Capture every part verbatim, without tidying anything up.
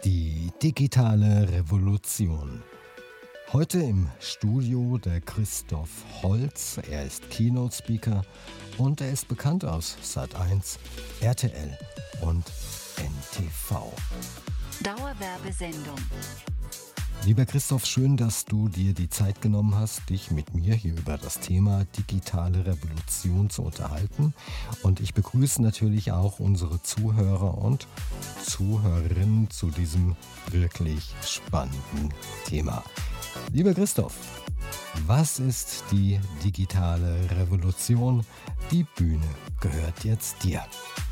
Die digitale Revolution. Heute im Studio der Christoph Holz. Er ist Keynote-Speaker und er ist bekannt aus Sat eins, R T L und N T V. Dauerwerbesendung. Lieber Christoph, schön, dass du dir die Zeit genommen hast, dich mit mir hier über das Thema digitale Revolution zu unterhalten. Und ich begrüße natürlich auch unsere Zuhörer und Zuhörerinnen zu diesem wirklich spannenden Thema. Lieber Christoph, was ist die digitale Revolution? Die Bühne gehört jetzt dir.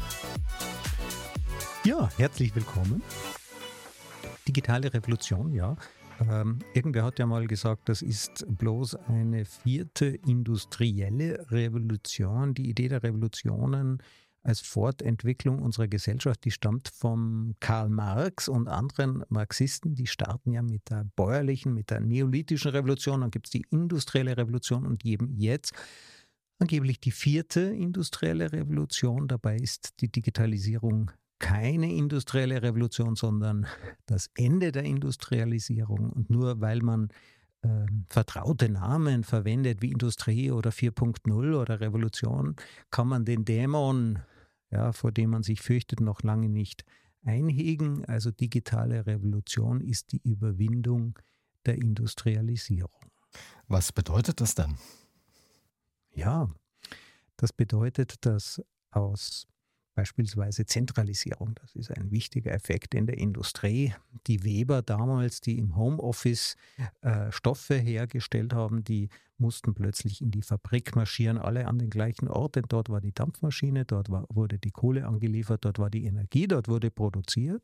Ja, herzlich willkommen. Digitale Revolution, ja. Ähm, irgendwer hat ja mal gesagt, das ist bloß eine vierte industrielle Revolution. Die Idee der Revolutionen als Fortentwicklung unserer Gesellschaft, die stammt vom Karl Marx und anderen Marxisten. Die starten ja mit der bäuerlichen, mit der neolithischen Revolution. Dann gibt es die industrielle Revolution und eben jetzt angeblich die vierte industrielle Revolution. Dabei ist die Digitalisierung keine industrielle Revolution, sondern das Ende der Industrialisierung. Und nur weil man äh, vertraute Namen verwendet wie Industrie oder vier Punkt null oder Revolution, kann man den Dämon, ja, vor dem man sich fürchtet, noch lange nicht einhegen. Also digitale Revolution ist die Überwindung der Industrialisierung. Was bedeutet das dann? Ja, das bedeutet, dass aus beispielsweise Zentralisierung, das ist ein wichtiger Effekt in der Industrie. Die Weber damals, die im Homeoffice äh, Stoffe hergestellt haben, die mussten plötzlich in die Fabrik marschieren, alle an den gleichen Ort, denn dort war die Dampfmaschine, dort war, wurde die Kohle angeliefert, dort war die Energie, dort wurde produziert.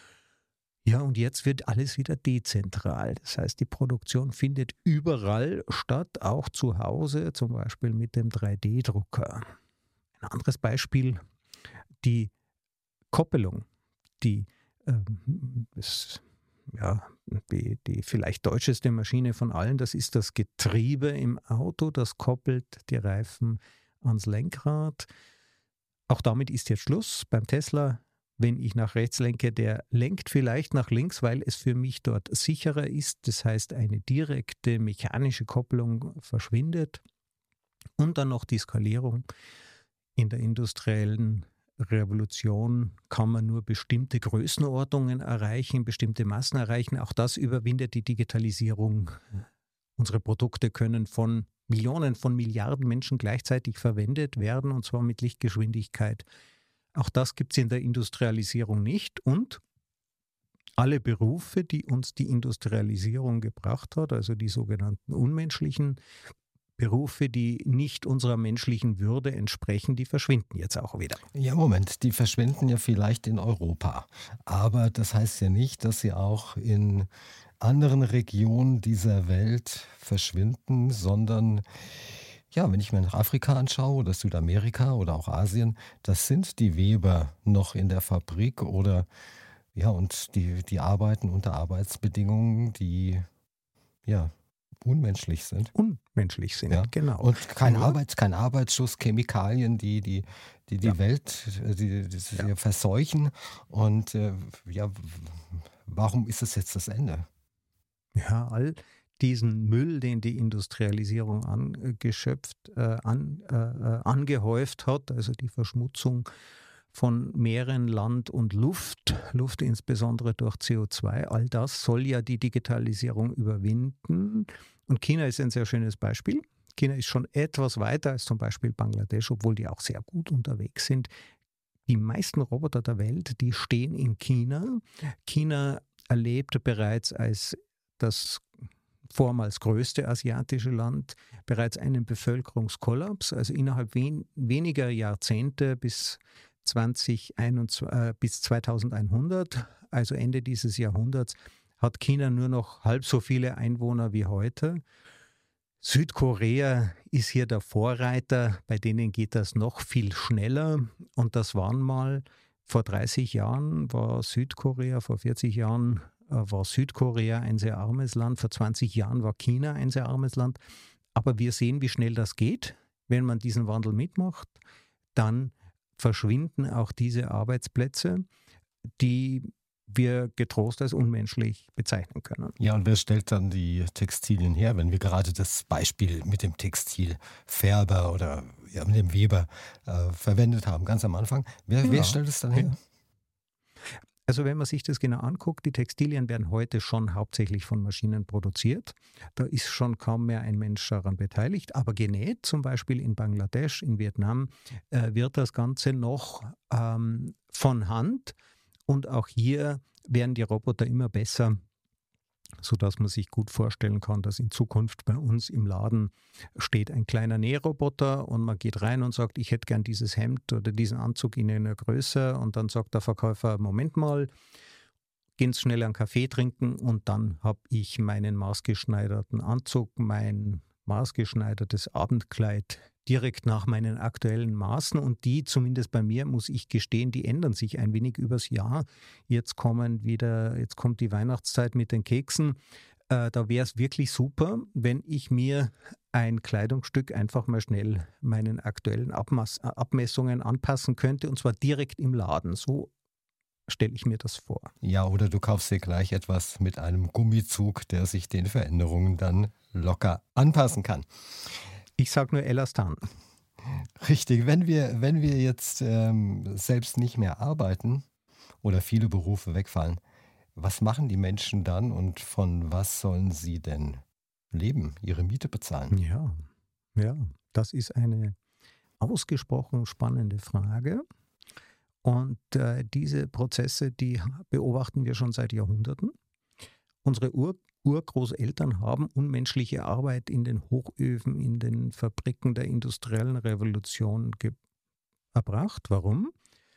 Ja, und jetzt wird alles wieder dezentral. Das heißt, die Produktion findet überall statt, auch zu Hause, zum Beispiel mit dem drei D Drucker. Ein anderes Beispiel: die Koppelung, die, ähm, ist, ja, die, die vielleicht deutscheste Maschine von allen, das ist das Getriebe im Auto, das koppelt die Reifen ans Lenkrad. Auch damit ist jetzt Schluss. Beim Tesla, wenn ich nach rechts lenke, der lenkt vielleicht nach links, weil es für mich dort sicherer ist. Das heißt, eine direkte mechanische Kopplung verschwindet. Und dann noch die Skalierung. In der industriellen Revolution kann man nur bestimmte Größenordnungen erreichen, bestimmte Massen erreichen. Auch das überwindet die Digitalisierung. Unsere Produkte können von Millionen, von Milliarden Menschen gleichzeitig verwendet werden, und zwar mit Lichtgeschwindigkeit. Auch das gibt es in der Industrialisierung nicht. Und alle Berufe, die uns die Industrialisierung gebracht hat, also die sogenannten unmenschlichen Berufe, die nicht unserer menschlichen Würde entsprechen, die verschwinden jetzt auch wieder. Ja, Moment, die verschwinden ja vielleicht in Europa. Aber das heißt ja nicht, dass sie auch in anderen Regionen dieser Welt verschwinden, sondern, ja, wenn ich mir nach Afrika anschaue oder Südamerika oder auch Asien, das sind die Weber noch in der Fabrik oder, ja, und die, die arbeiten unter Arbeitsbedingungen, die, ja, unmenschlich sind. Unmenschlich sind, Ja. genau. Und kein, Nur, Arbeits-, kein Arbeitsschuss, Chemikalien, die die, die, die Ja. Welt äh, die, die, die Ja. verseuchen. Und äh, ja, w- warum ist es jetzt das Ende? ja, all diesen Müll, den die Industrialisierung angeschöpft, äh, an, äh, äh, angehäuft hat, also die Verschmutzung von Meeren, Land und Luft, Luft insbesondere durch C O zwei, all das soll ja die Digitalisierung überwinden. Und China ist ein sehr schönes Beispiel. China ist schon etwas weiter als zum Beispiel Bangladesch, obwohl die auch sehr gut unterwegs sind. Die meisten Roboter der Welt, die stehen in China. China erlebt bereits als das vormals größte asiatische Land bereits einen Bevölkerungskollaps. Also innerhalb wen, weniger Jahrzehnte bis zweitausendeinundzwanzig, äh, bis zweitausendeinhundert, also Ende dieses Jahrhunderts, hat China nur noch halb so viele Einwohner wie heute. Südkorea ist hier der Vorreiter, bei denen geht das noch viel schneller. Und das waren mal, vor dreißig Jahren war Südkorea, vor vierzig Jahren äh, war Südkorea ein sehr armes Land, vor zwanzig Jahren war China ein sehr armes Land. Aber wir sehen, wie schnell das geht. Wenn man diesen Wandel mitmacht, dann verschwinden auch diese Arbeitsplätze, die wir getrost als unmenschlich bezeichnen können. Ja, und wer stellt dann die Textilien her, wenn wir gerade das Beispiel mit dem Textilfärber oder ja, mit dem Weber äh, verwendet haben, ganz am Anfang? Wer, Ja. wer stellt es dann her? Also wenn man sich das genau anguckt, die Textilien werden heute schon hauptsächlich von Maschinen produziert. Da ist schon kaum mehr ein Mensch daran beteiligt. Aber genäht, zum Beispiel in Bangladesch, in Vietnam, äh, wird das Ganze noch ähm, von Hand. Und auch hier werden die Roboter immer besser, sodass man sich gut vorstellen kann, dass in Zukunft bei uns im Laden steht ein kleiner Nähroboter und man geht rein und sagt, ich hätte gern dieses Hemd oder diesen Anzug in einer Größe, und dann sagt der Verkäufer, Moment mal, gehen Sie schnell einen Kaffee trinken und dann habe ich meinen maßgeschneiderten Anzug, mein maßgeschneidertes Abendkleid direkt nach meinen aktuellen Maßen, und die, zumindest bei mir, muss ich gestehen, die ändern sich ein wenig übers Jahr. Jetzt kommen wieder, jetzt kommt die Weihnachtszeit mit den Keksen. Äh, da wäre es wirklich super, wenn ich mir ein Kleidungsstück einfach mal schnell meinen aktuellen Abmaß, Abmessungen anpassen könnte, und zwar direkt im Laden. So stelle ich mir das vor. Ja, oder du kaufst dir gleich etwas mit einem Gummizug, der sich den Veränderungen dann locker anpassen kann. Ich sage nur Elastan. Richtig, wenn wir, wenn wir jetzt ähm, selbst nicht mehr arbeiten oder viele Berufe wegfallen, was machen die Menschen dann und von was sollen sie denn leben, ihre Miete bezahlen? Ja, ja, das ist eine ausgesprochen spannende Frage. Und äh, diese Prozesse, die beobachten wir schon seit Jahrhunderten. Unsere Ur Urgroßeltern haben unmenschliche Arbeit in den Hochöfen, in den Fabriken der industriellen Revolution erbracht. Warum?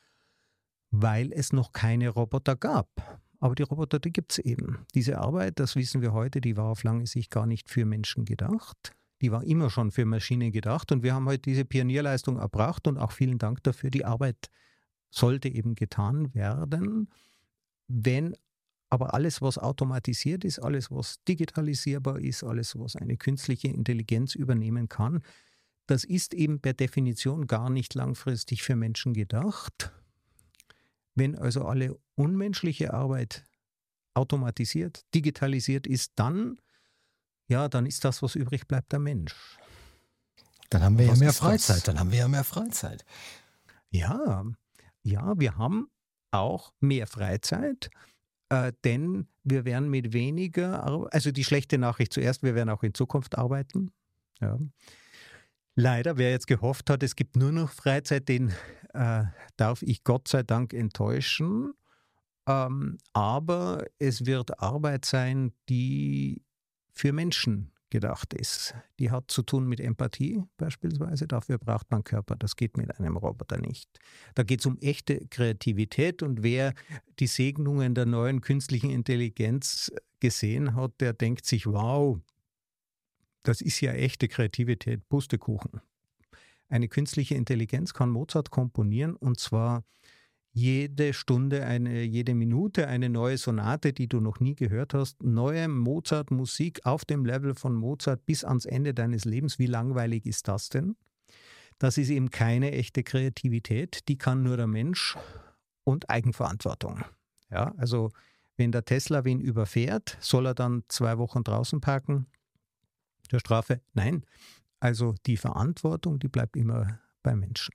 Weil es noch keine Roboter gab. Aber die Roboter, die gibt es eben. Diese Arbeit, das wissen wir heute, die war auf lange Sicht gar nicht für Menschen gedacht. Die war immer schon für Maschinen gedacht. Und wir haben heute diese Pionierleistung erbracht, und auch vielen Dank dafür. Die Arbeit sollte eben getan werden. Wenn aber alles, was automatisiert ist, alles, was digitalisierbar ist, alles, was eine künstliche Intelligenz übernehmen kann, das ist eben per Definition gar nicht langfristig für Menschen gedacht. Wenn also alle unmenschliche Arbeit automatisiert, digitalisiert ist, dann, ja, dann ist das, was übrig bleibt, der Mensch. Dann haben wir ja Was mehr ist das? Freizeit, dann haben wir ja mehr Freizeit. Ja, ja, wir haben auch mehr Freizeit. Äh, denn wir werden mit weniger, Ar- also die schlechte Nachricht zuerst, wir werden auch in Zukunft arbeiten. Ja. Leider, wer jetzt gehofft hat, es gibt nur noch Freizeit, den äh, darf ich Gott sei Dank enttäuschen. Ähm, aber es wird Arbeit sein, die für Menschen gedacht ist. Die hat zu tun mit Empathie beispielsweise. Dafür braucht man Körper. Das geht mit einem Roboter nicht. Da geht es um echte Kreativität, und wer die Segnungen der neuen künstlichen Intelligenz gesehen hat, der denkt sich, wow, das ist ja echte Kreativität, Pustekuchen. Eine künstliche Intelligenz kann Mozart komponieren, und zwar jede Stunde, eine, jede Minute eine neue Sonate, die du noch nie gehört hast. Neue Mozart-Musik auf dem Level von Mozart bis ans Ende deines Lebens. Wie langweilig ist das denn? Das ist eben keine echte Kreativität. Die kann nur der Mensch, und Eigenverantwortung. Ja, also wenn der Tesla wen überfährt, soll er dann zwei Wochen draußen parken? Der Strafe? Nein. Also die Verantwortung, die bleibt immer beim Menschen.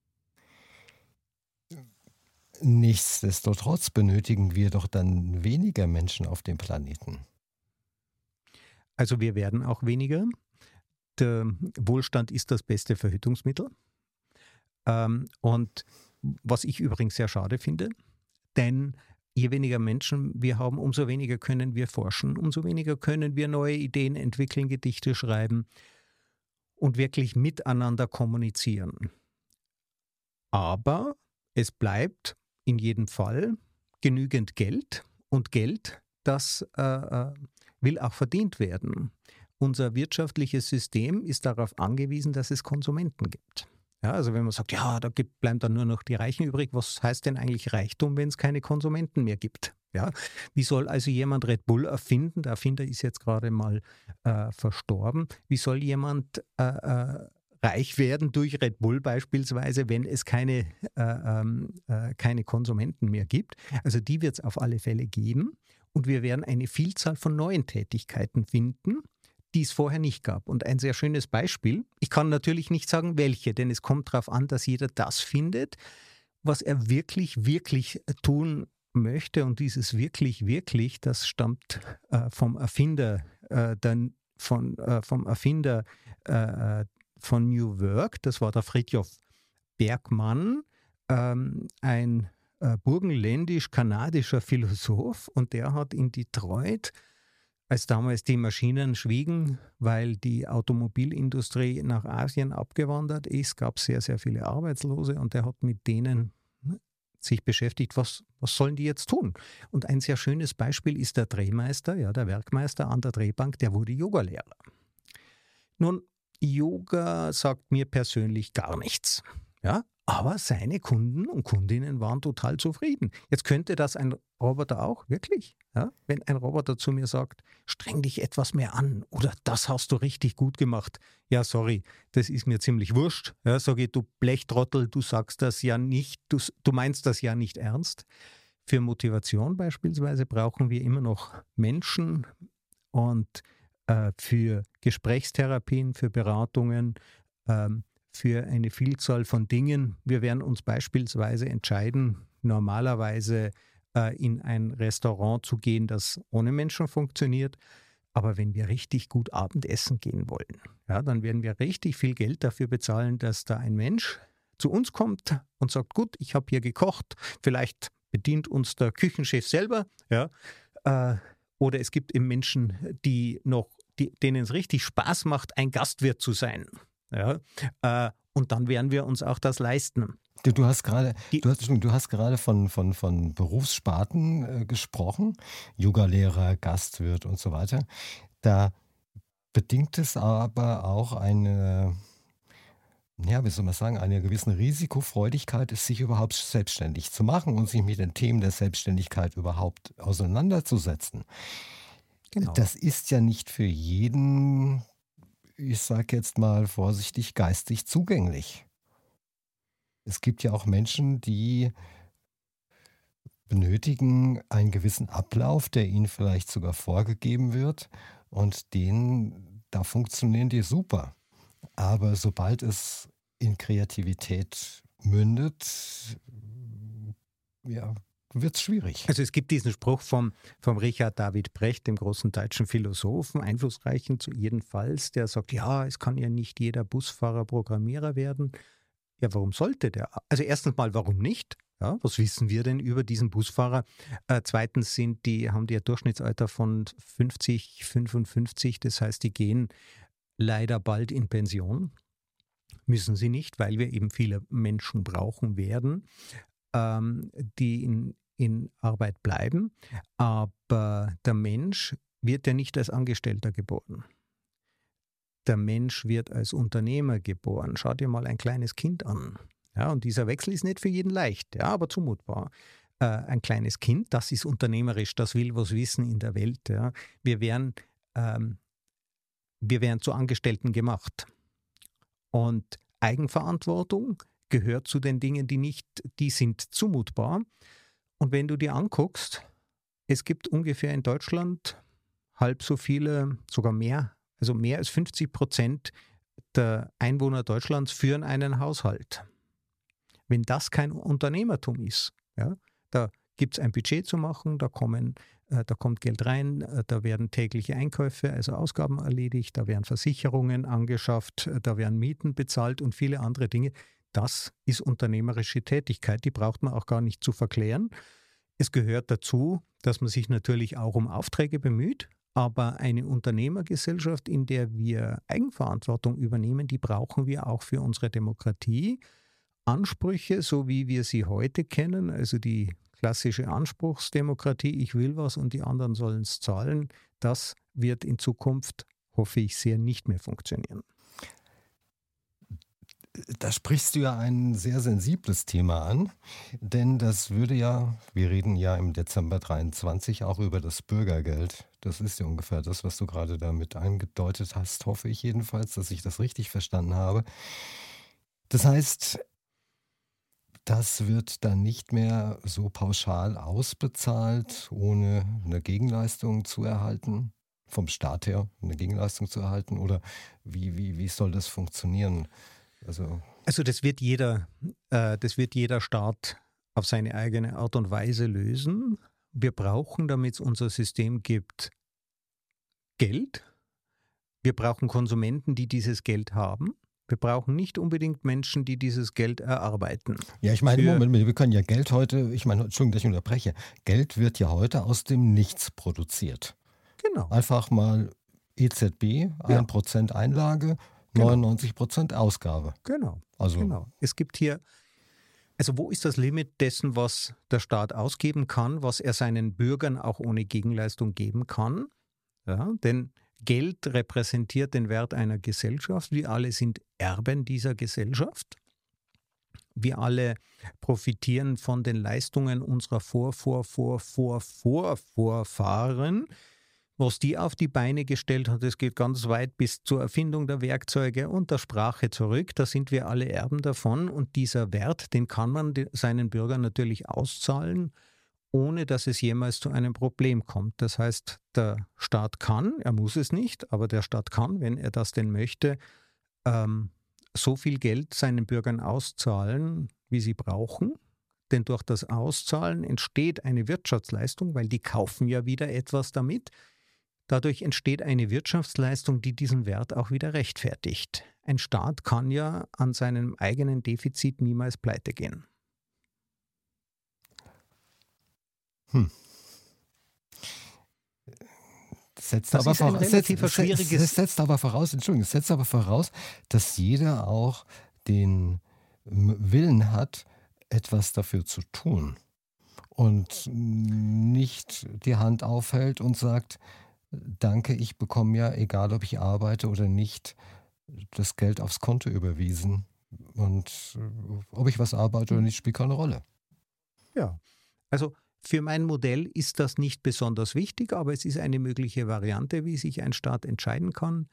Nichtsdestotrotz benötigen wir doch dann weniger Menschen auf dem Planeten. Also wir werden auch weniger. Der Wohlstand ist das beste Verhütungsmittel. Ähm, und was ich übrigens sehr schade finde, denn je weniger Menschen wir haben, umso weniger können wir forschen, umso weniger können wir neue Ideen entwickeln, Gedichte schreiben und wirklich miteinander kommunizieren. Aber es bleibt in jedem Fall genügend Geld, und Geld, das äh, will auch verdient werden. Unser wirtschaftliches System ist darauf angewiesen, dass es Konsumenten gibt. Ja, also wenn man sagt, ja, da gibt, bleiben dann nur noch die Reichen übrig, was heißt denn eigentlich Reichtum, wenn es keine Konsumenten mehr gibt? Ja, wie soll also jemand Red Bull erfinden? Der Erfinder ist jetzt gerade mal äh, verstorben. Wie soll jemand äh, äh, reich werden durch Red Bull beispielsweise, wenn es keine, äh, äh, keine Konsumenten mehr gibt. Also die wird es auf alle Fälle geben. Und wir werden eine Vielzahl von neuen Tätigkeiten finden, die es vorher nicht gab. Und ein sehr schönes Beispiel, ich kann natürlich nicht sagen, welche, denn es kommt darauf an, dass jeder das findet, was er wirklich, wirklich tun möchte. Und dieses wirklich, wirklich, das stammt äh, vom Erfinder, äh, dann von, äh, vom Erfinder äh, von New Work, das war der Fridtjof Bergmann, ähm, ein äh, burgenländisch-kanadischer Philosoph, und der hat in Detroit, als damals die Maschinen schwiegen, weil die Automobilindustrie nach Asien abgewandert ist, gab es sehr, sehr viele Arbeitslose, und der hat mit denen sich beschäftigt, was, was sollen die jetzt tun? Und ein sehr schönes Beispiel ist der Drehmeister, ja, der Werkmeister an der Drehbank, der wurde Yogalehrer. Nun, Yoga sagt mir persönlich gar nichts, ja, aber seine Kunden und Kundinnen waren total zufrieden. Jetzt könnte das ein Roboter auch, wirklich. Ja? Wenn ein Roboter zu mir sagt, streng dich etwas mehr an oder das hast du richtig gut gemacht. Ja, sorry, das ist mir ziemlich wurscht. Ja, sage ich, du Blechtrottel, du sagst das ja nicht, du, du meinst das ja nicht ernst. Für Motivation beispielsweise brauchen wir immer noch Menschen, und äh, für Gesprächstherapien, für Beratungen, ähm, für eine Vielzahl von Dingen. Wir werden uns beispielsweise entscheiden, normalerweise äh, in ein Restaurant zu gehen, das ohne Menschen funktioniert. Aber wenn wir richtig gut Abendessen gehen wollen, ja, dann werden wir richtig viel Geld dafür bezahlen, dass da ein Mensch zu uns kommt und sagt, gut, ich habe hier gekocht, vielleicht bedient uns der Küchenchef selber, ja, äh, oder es gibt eben Menschen, die noch, die, denen es richtig Spaß macht, ein Gastwirt zu sein. Ja, äh, und dann werden wir uns auch das leisten. Du, du hast gerade, Die- du hast, du hast gerade von, von, von Berufssparten äh, gesprochen, Yogalehrer, Gastwirt und so weiter. Da bedingt es aber auch eine, ja, wie soll man sagen, eine gewisse Risikofreudigkeit, es sich überhaupt selbstständig zu machen und sich mit den Themen der Selbstständigkeit überhaupt auseinanderzusetzen. Genau. Das ist ja nicht für jeden, ich sage jetzt mal vorsichtig, geistig zugänglich. Es gibt ja auch Menschen, die benötigen einen gewissen Ablauf, der ihnen vielleicht sogar vorgegeben wird, und den, da funktionieren die super. Aber sobald es in Kreativität mündet, ja, wird es schwierig. Also es gibt diesen Spruch vom, vom Richard David Brecht, dem großen deutschen Philosophen, einflussreichen zu jedenfalls, der sagt, ja, es kann ja nicht jeder Busfahrer Programmierer werden. Ja, warum sollte der? Also erstens mal, warum nicht? Ja, was wissen wir denn über diesen Busfahrer? Äh, zweitens sind die, haben die ein Durchschnittsalter von fünfzig, fünfundfünfzig, das heißt, die gehen leider bald in Pension. Müssen sie nicht, weil wir eben viele Menschen brauchen werden, ähm, die in, in Arbeit bleiben. Aber der Mensch wird ja nicht als Angestellter geboren. Der Mensch wird als Unternehmer geboren. Schau dir mal ein kleines Kind an. Ja, und dieser Wechsel ist nicht für jeden leicht, ja, aber zumutbar. Äh, ein kleines Kind, das ist unternehmerisch, das will was wissen in der Welt. Ja. Wir werden, ähm, wir werden zu Angestellten gemacht. Und Eigenverantwortung gehört zu den Dingen, die nicht, die sind zumutbar. Und wenn du dir anguckst, es gibt ungefähr in Deutschland halb so viele, sogar mehr, also mehr als fünfzig Prozent der Einwohner Deutschlands führen einen Haushalt. Wenn das kein Unternehmertum ist, ja, da gibt es ein Budget zu machen, da, kommen, äh, da kommt Geld rein, äh, da werden tägliche Einkäufe, also Ausgaben erledigt, da werden Versicherungen angeschafft, äh, da werden Mieten bezahlt und viele andere Dinge. Das ist unternehmerische Tätigkeit, die braucht man auch gar nicht zu verklären. Es gehört dazu, dass man sich natürlich auch um Aufträge bemüht, aber eine Unternehmergesellschaft, in der wir Eigenverantwortung übernehmen, die brauchen wir auch für unsere Demokratie. Ansprüche, so wie wir sie heute kennen, also die klassische Anspruchsdemokratie, ich will was und die anderen sollen es zahlen, das wird in Zukunft, hoffe ich sehr, nicht mehr funktionieren. Da sprichst du ja ein sehr sensibles Thema an, denn das würde ja, wir reden ja im Dezember dreiundzwanzig auch über das Bürgergeld. Das ist ja ungefähr das, was du gerade damit eingedeutet hast, hoffe ich jedenfalls, dass ich das richtig verstanden habe. Das heißt, das wird dann nicht mehr so pauschal ausbezahlt, ohne eine Gegenleistung zu erhalten, vom Staat her eine Gegenleistung zu erhalten, oder wie, wie, wie soll das funktionieren? Also, Also das wird jeder, äh, das wird jeder Staat auf seine eigene Art und Weise lösen. Wir brauchen, damit es unser System gibt, Geld. Wir brauchen Konsumenten, die dieses Geld haben. Wir brauchen nicht unbedingt Menschen, die dieses Geld erarbeiten. ja, ich meine, Für, Moment, wir können ja Geld heute, ich meine, Entschuldigung, dass ich unterbreche, Geld wird ja heute aus dem Nichts produziert. genau, Einfach mal E Z B, ja, ein Prozent Einlage, genau, neunundneunzig Prozent Ausgabe. genau, Also, genau. Es gibt hier, also wo ist das Limit dessen, was der Staat ausgeben kann, was er seinen Bürgern auch ohne Gegenleistung geben kann? Ja, denn Geld repräsentiert den Wert einer Gesellschaft. Wir alle sind Erben dieser Gesellschaft. Wir alle profitieren von den Leistungen unserer Vor, Vor, Vor, Vor, Vor, Vorfahren. Was die auf die Beine gestellt hat, es geht ganz weit bis zur Erfindung der Werkzeuge und der Sprache zurück. Da sind wir alle Erben davon. Und dieser Wert, den kann man seinen Bürgern natürlich auszahlen, ohne dass es jemals zu einem Problem kommt. Das heißt, der Staat kann, er muss es nicht, aber der Staat kann, wenn er das denn möchte, ähm, so viel Geld seinen Bürgern auszahlen, wie sie brauchen. Denn durch das Auszahlen entsteht eine Wirtschaftsleistung, weil die kaufen ja wieder etwas damit. Dadurch entsteht eine Wirtschaftsleistung, die diesen Wert auch wieder rechtfertigt. Ein Staat kann ja an seinem eigenen Defizit niemals pleite gehen. hm. Setzt Das aber, ist ein vora- setzt, relativ setzt, schwieriges. setzt aber voraus, Entschuldigung, es setzt aber voraus, dass jeder auch den M- Willen hat, etwas dafür zu tun und nicht die Hand aufhält und sagt, danke, ich bekomme ja, egal ob ich arbeite oder nicht, das Geld aufs Konto überwiesen. Und äh, ob ich was arbeite oder nicht, spielt keine Rolle. Ja, also für mein Modell ist das nicht besonders wichtig, aber es ist eine mögliche Variante, wie sich ein Staat entscheiden kann.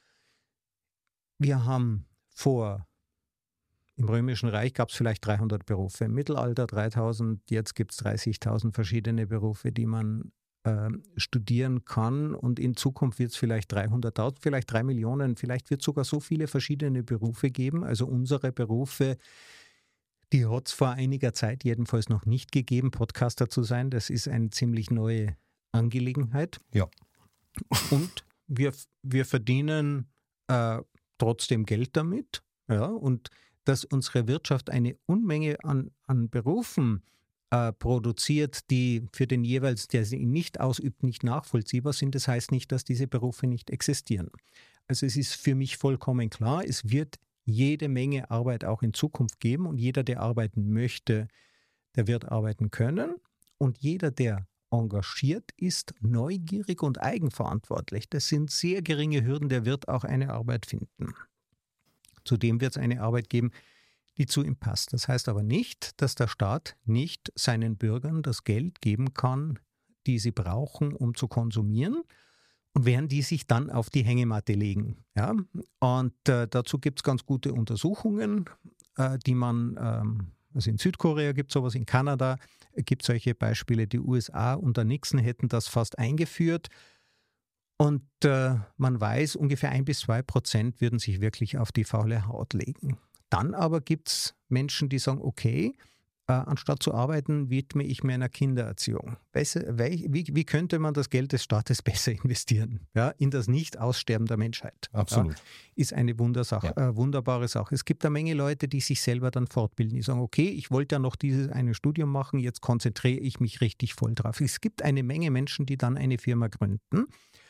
Wir haben vor, im Römischen Reich gab es vielleicht dreihundert Berufe, im Mittelalter dreitausend, jetzt gibt es dreißigtausend verschiedene Berufe, die man äh, studieren kann, und in Zukunft wird es vielleicht dreihunderttausend, vielleicht drei Millionen, vielleicht wird es sogar so viele verschiedene Berufe geben. Also unsere Berufe, die hat es vor einiger Zeit jedenfalls noch nicht gegeben, Podcaster zu sein. Das ist eine ziemlich neue Angelegenheit. Ja. Und wir, wir verdienen äh, trotzdem Geld damit. Ja, und dass unsere Wirtschaft eine Unmenge an, an Berufen äh, produziert, die für den jeweils, der sie nicht ausübt, nicht nachvollziehbar sind, das heißt nicht, dass diese Berufe nicht existieren. Also es ist für mich vollkommen klar, es wird jede Menge Arbeit auch in Zukunft geben, und jeder, der arbeiten möchte, der wird arbeiten können, und jeder, der engagiert ist, neugierig und eigenverantwortlich, das sind sehr geringe Hürden, der wird auch eine Arbeit finden. Zudem wird es eine Arbeit geben, die zu ihm passt. Das heißt aber nicht, dass der Staat nicht seinen Bürgern das Geld geben kann, die sie brauchen, um zu konsumieren, und während die sich dann auf die Hängematte legen. Ja? Und äh, dazu gibt es ganz gute Untersuchungen, äh, die man, ähm, also in Südkorea gibt es sowas, in Kanada gibt es solche Beispiele, die U S A unter Nixon hätten das fast eingeführt. Und äh, man weiß, ungefähr ein bis zwei Prozent würden sich wirklich auf die faule Haut legen. Dann aber gibt es Menschen, die sagen, okay, Äh, anstatt zu arbeiten, widme ich mir einer Kindererziehung. Besser, wie, wie könnte man das Geld des Staates besser investieren? Ja, in das Nicht-Aussterben der Menschheit. Absolut. Ja, ist eine Wundersache, Ja. äh, wunderbare Sache. Es gibt eine Menge Leute, die sich selber dann fortbilden. Die sagen, okay, ich wollte ja noch dieses eine Studium machen, jetzt konzentriere ich mich richtig voll drauf. Es gibt eine Menge Menschen, die dann eine Firma gründen,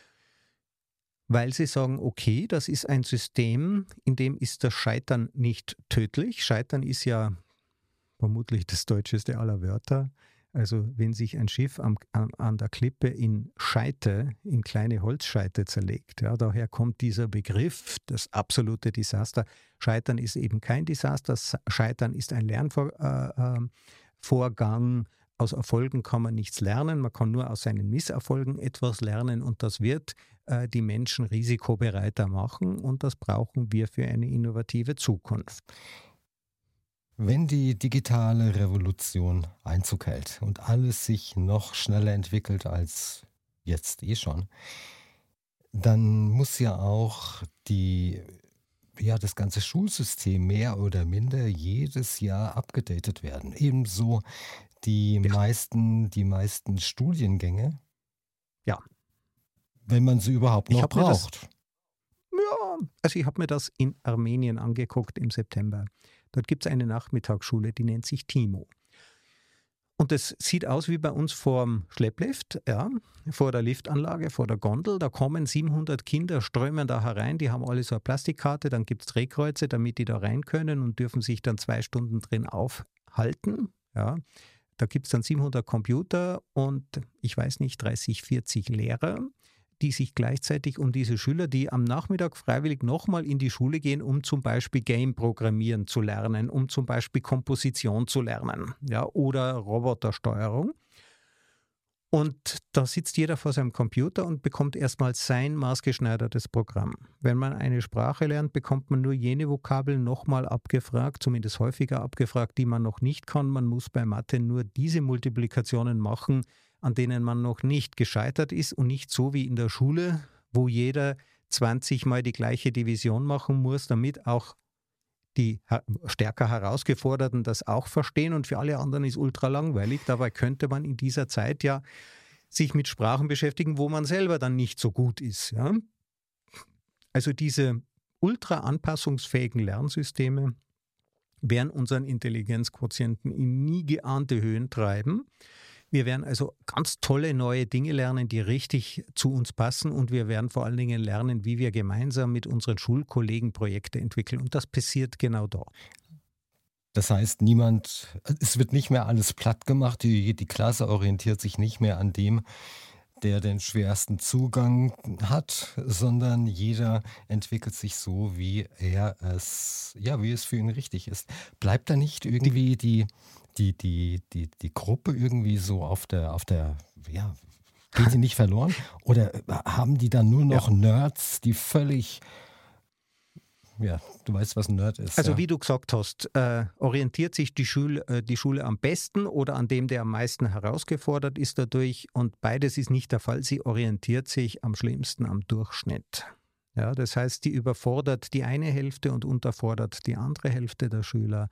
weil sie sagen, okay, das ist ein System, in dem ist das Scheitern nicht tödlich. Scheitern ist ja vermutlich das deutscheste aller Wörter. Also wenn sich ein Schiff am, am, an der Klippe in Scheite, in kleine Holzscheite zerlegt, ja, daher kommt dieser Begriff, das absolute Desaster. Scheitern ist eben kein Desaster, Scheitern ist ein Lernvorgang. Aus Erfolgen kann man nichts lernen, man kann nur aus seinen Misserfolgen etwas lernen und das wird äh, die Menschen risikobereiter machen und das brauchen wir für eine innovative Zukunft. Wenn die digitale Revolution Einzug hält und alles sich noch schneller entwickelt als jetzt eh schon, dann muss ja auch die, ja, das ganze Schulsystem mehr oder minder jedes Jahr abgedatet werden. Ebenso die Ja. meisten, die meisten Studiengänge, Ja. wenn man sie überhaupt Ich noch hab mir das- braucht. Ja, also ich habe mir das in Armenien angeguckt im September. Dort gibt es eine Nachmittagsschule, die nennt sich Timo. Und das sieht aus wie bei uns vorm Schlepplift, ja, vor der Liftanlage, vor der Gondel. Da kommen siebenhundert Kinder, strömen da herein, die haben alle so eine Plastikkarte, dann gibt es Drehkreuze, damit die da rein können und dürfen sich dann zwei Stunden drin aufhalten. Ja. Da gibt es dann siebenhundert Computer und ich weiß nicht, dreißig, vierzig Lehrer, die sich gleichzeitig um diese Schüler, die am Nachmittag freiwillig nochmal in die Schule gehen, um zum Beispiel Game-Programmieren zu lernen, um zum Beispiel Komposition zu lernen, ja, oder Robotersteuerung. Und da sitzt jeder vor seinem Computer und bekommt erstmal sein maßgeschneidertes Programm. Wenn man eine Sprache lernt, bekommt man nur jene Vokabeln nochmal abgefragt, zumindest häufiger abgefragt, die man noch nicht kann. Man muss bei Mathe nur diese Multiplikationen machen, an denen man noch nicht gescheitert ist und nicht so wie in der Schule, wo jeder zwanzig Mal die gleiche Division machen muss, damit auch die stärker Herausgeforderten das auch verstehen und für alle anderen ist ultra langweilig. Dabei könnte man in dieser Zeit ja sich mit Sprachen beschäftigen, wo man selber dann nicht so gut ist. Ja? Also diese ultra anpassungsfähigen Lernsysteme werden unseren Intelligenzquotienten in nie geahnte Höhen treiben. Wir werden also ganz tolle neue Dinge lernen, die richtig zu uns passen und wir werden vor allen Dingen lernen, wie wir gemeinsam mit unseren Schulkollegen Projekte entwickeln und das passiert genau da. Das heißt, niemand, es wird nicht mehr alles platt gemacht, die, die Klasse orientiert sich nicht mehr an dem, der den schwersten Zugang hat, sondern jeder entwickelt sich so, wie er es, ja, wie es für ihn richtig ist. Bleibt da nicht irgendwie die, die, die, die, die Gruppe irgendwie so auf der, auf der, ja, geht die nicht verloren? Oder haben die dann nur noch Ja. Nerds, die völlig, ja, du weißt, was ein Nerd ist. Also ja. wie du gesagt hast, äh, orientiert sich die Schule, äh, die Schule am besten oder an dem, der am meisten herausgefordert ist dadurch und beides ist nicht der Fall. Sie orientiert sich am schlimmsten am Durchschnitt. Ja, das heißt, die überfordert die eine Hälfte und unterfordert die andere Hälfte der Schüler.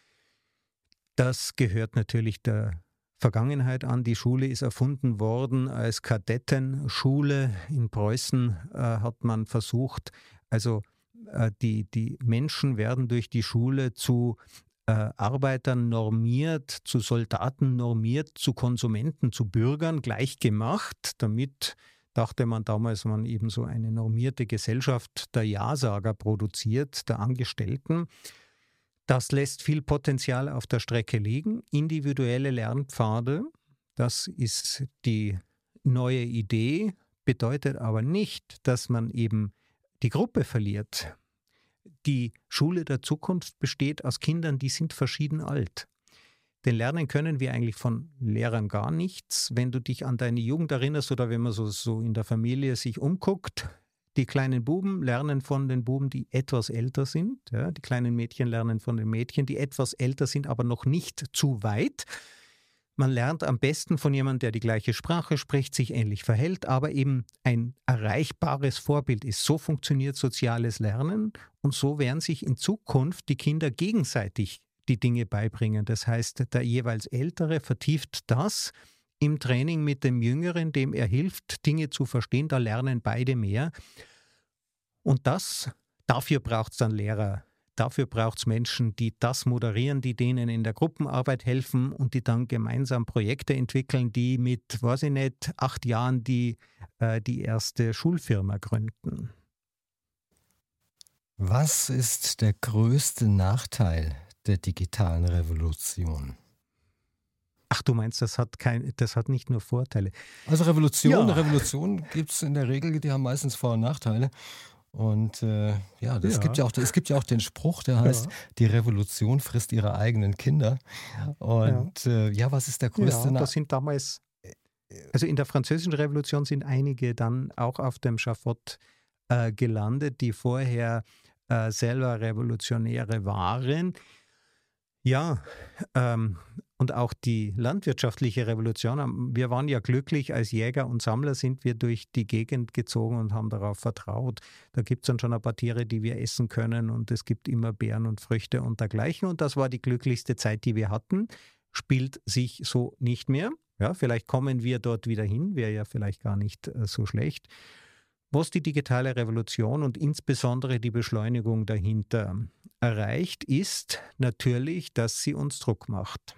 Das gehört natürlich der Vergangenheit an. Die Schule ist erfunden worden als Kadettenschule. In Preußen äh, hat man versucht, also äh, die, die Menschen werden durch die Schule zu äh, Arbeitern normiert, zu Soldaten normiert, zu Konsumenten, zu Bürgern gleich gemacht. Damit dachte man damals, man eben so eine normierte Gesellschaft der Ja-Sager produziert, der Angestellten. Das lässt viel Potenzial auf der Strecke liegen. Individuelle Lernpfade, das ist die neue Idee, bedeutet aber nicht, dass man eben die Gruppe verliert. Die Schule der Zukunft besteht aus Kindern, die sind verschieden alt. Denn lernen können wir eigentlich von Lehrern gar nichts. Wenn du dich an deine Jugend erinnerst oder wenn man so, so in der Familie sich umguckt, die kleinen Buben lernen von den Buben, die etwas älter sind. Ja, die kleinen Mädchen lernen von den Mädchen, die etwas älter sind, aber noch nicht zu weit. Man lernt am besten von jemandem, der die gleiche Sprache spricht, sich ähnlich verhält, aber eben ein erreichbares Vorbild ist. So funktioniert soziales Lernen und so werden sich in Zukunft die Kinder gegenseitig die Dinge beibringen. Das heißt, der jeweils Ältere vertieft das im Training mit dem Jüngeren, dem er hilft, Dinge zu verstehen. Da lernen beide mehr. Und das, dafür braucht es dann Lehrer. Dafür braucht es Menschen, die das moderieren, die denen in der Gruppenarbeit helfen und die dann gemeinsam Projekte entwickeln, die mit, weiß ich nicht, acht Jahren die, äh, die erste Schulfirma gründen. Was ist der größte Nachteil der digitalen Revolution? Ach, du meinst, das hat kein, das hat nicht nur Vorteile. Also Revolution, Ja. Revolution gibt es in der Regel, die haben meistens Vor- und Nachteile. Und äh, ja, das Ja. gibt ja auch, es gibt ja auch den Spruch, der heißt, Ja. die Revolution frisst ihre eigenen Kinder. Und ja, äh, ja was ist der größte Ja, Na- das sind damals, also in der Französischen Revolution sind einige dann auch auf dem Schafott äh, gelandet, die vorher äh, selber Revolutionäre waren. Ja, ähm, und auch die landwirtschaftliche Revolution. Wir waren ja glücklich, als Jäger und Sammler sind wir durch die Gegend gezogen und haben darauf vertraut. Da gibt es dann schon ein paar Tiere, die wir essen können und es gibt immer Beeren und Früchte und dergleichen. Und das war die glücklichste Zeit, die wir hatten. Spielt sich so nicht mehr. Ja, vielleicht kommen wir dort wieder hin, wäre ja vielleicht gar nicht äh, so schlecht. Was die digitale Revolution und insbesondere die Beschleunigung dahinter erreicht, ist natürlich, dass sie uns Druck macht.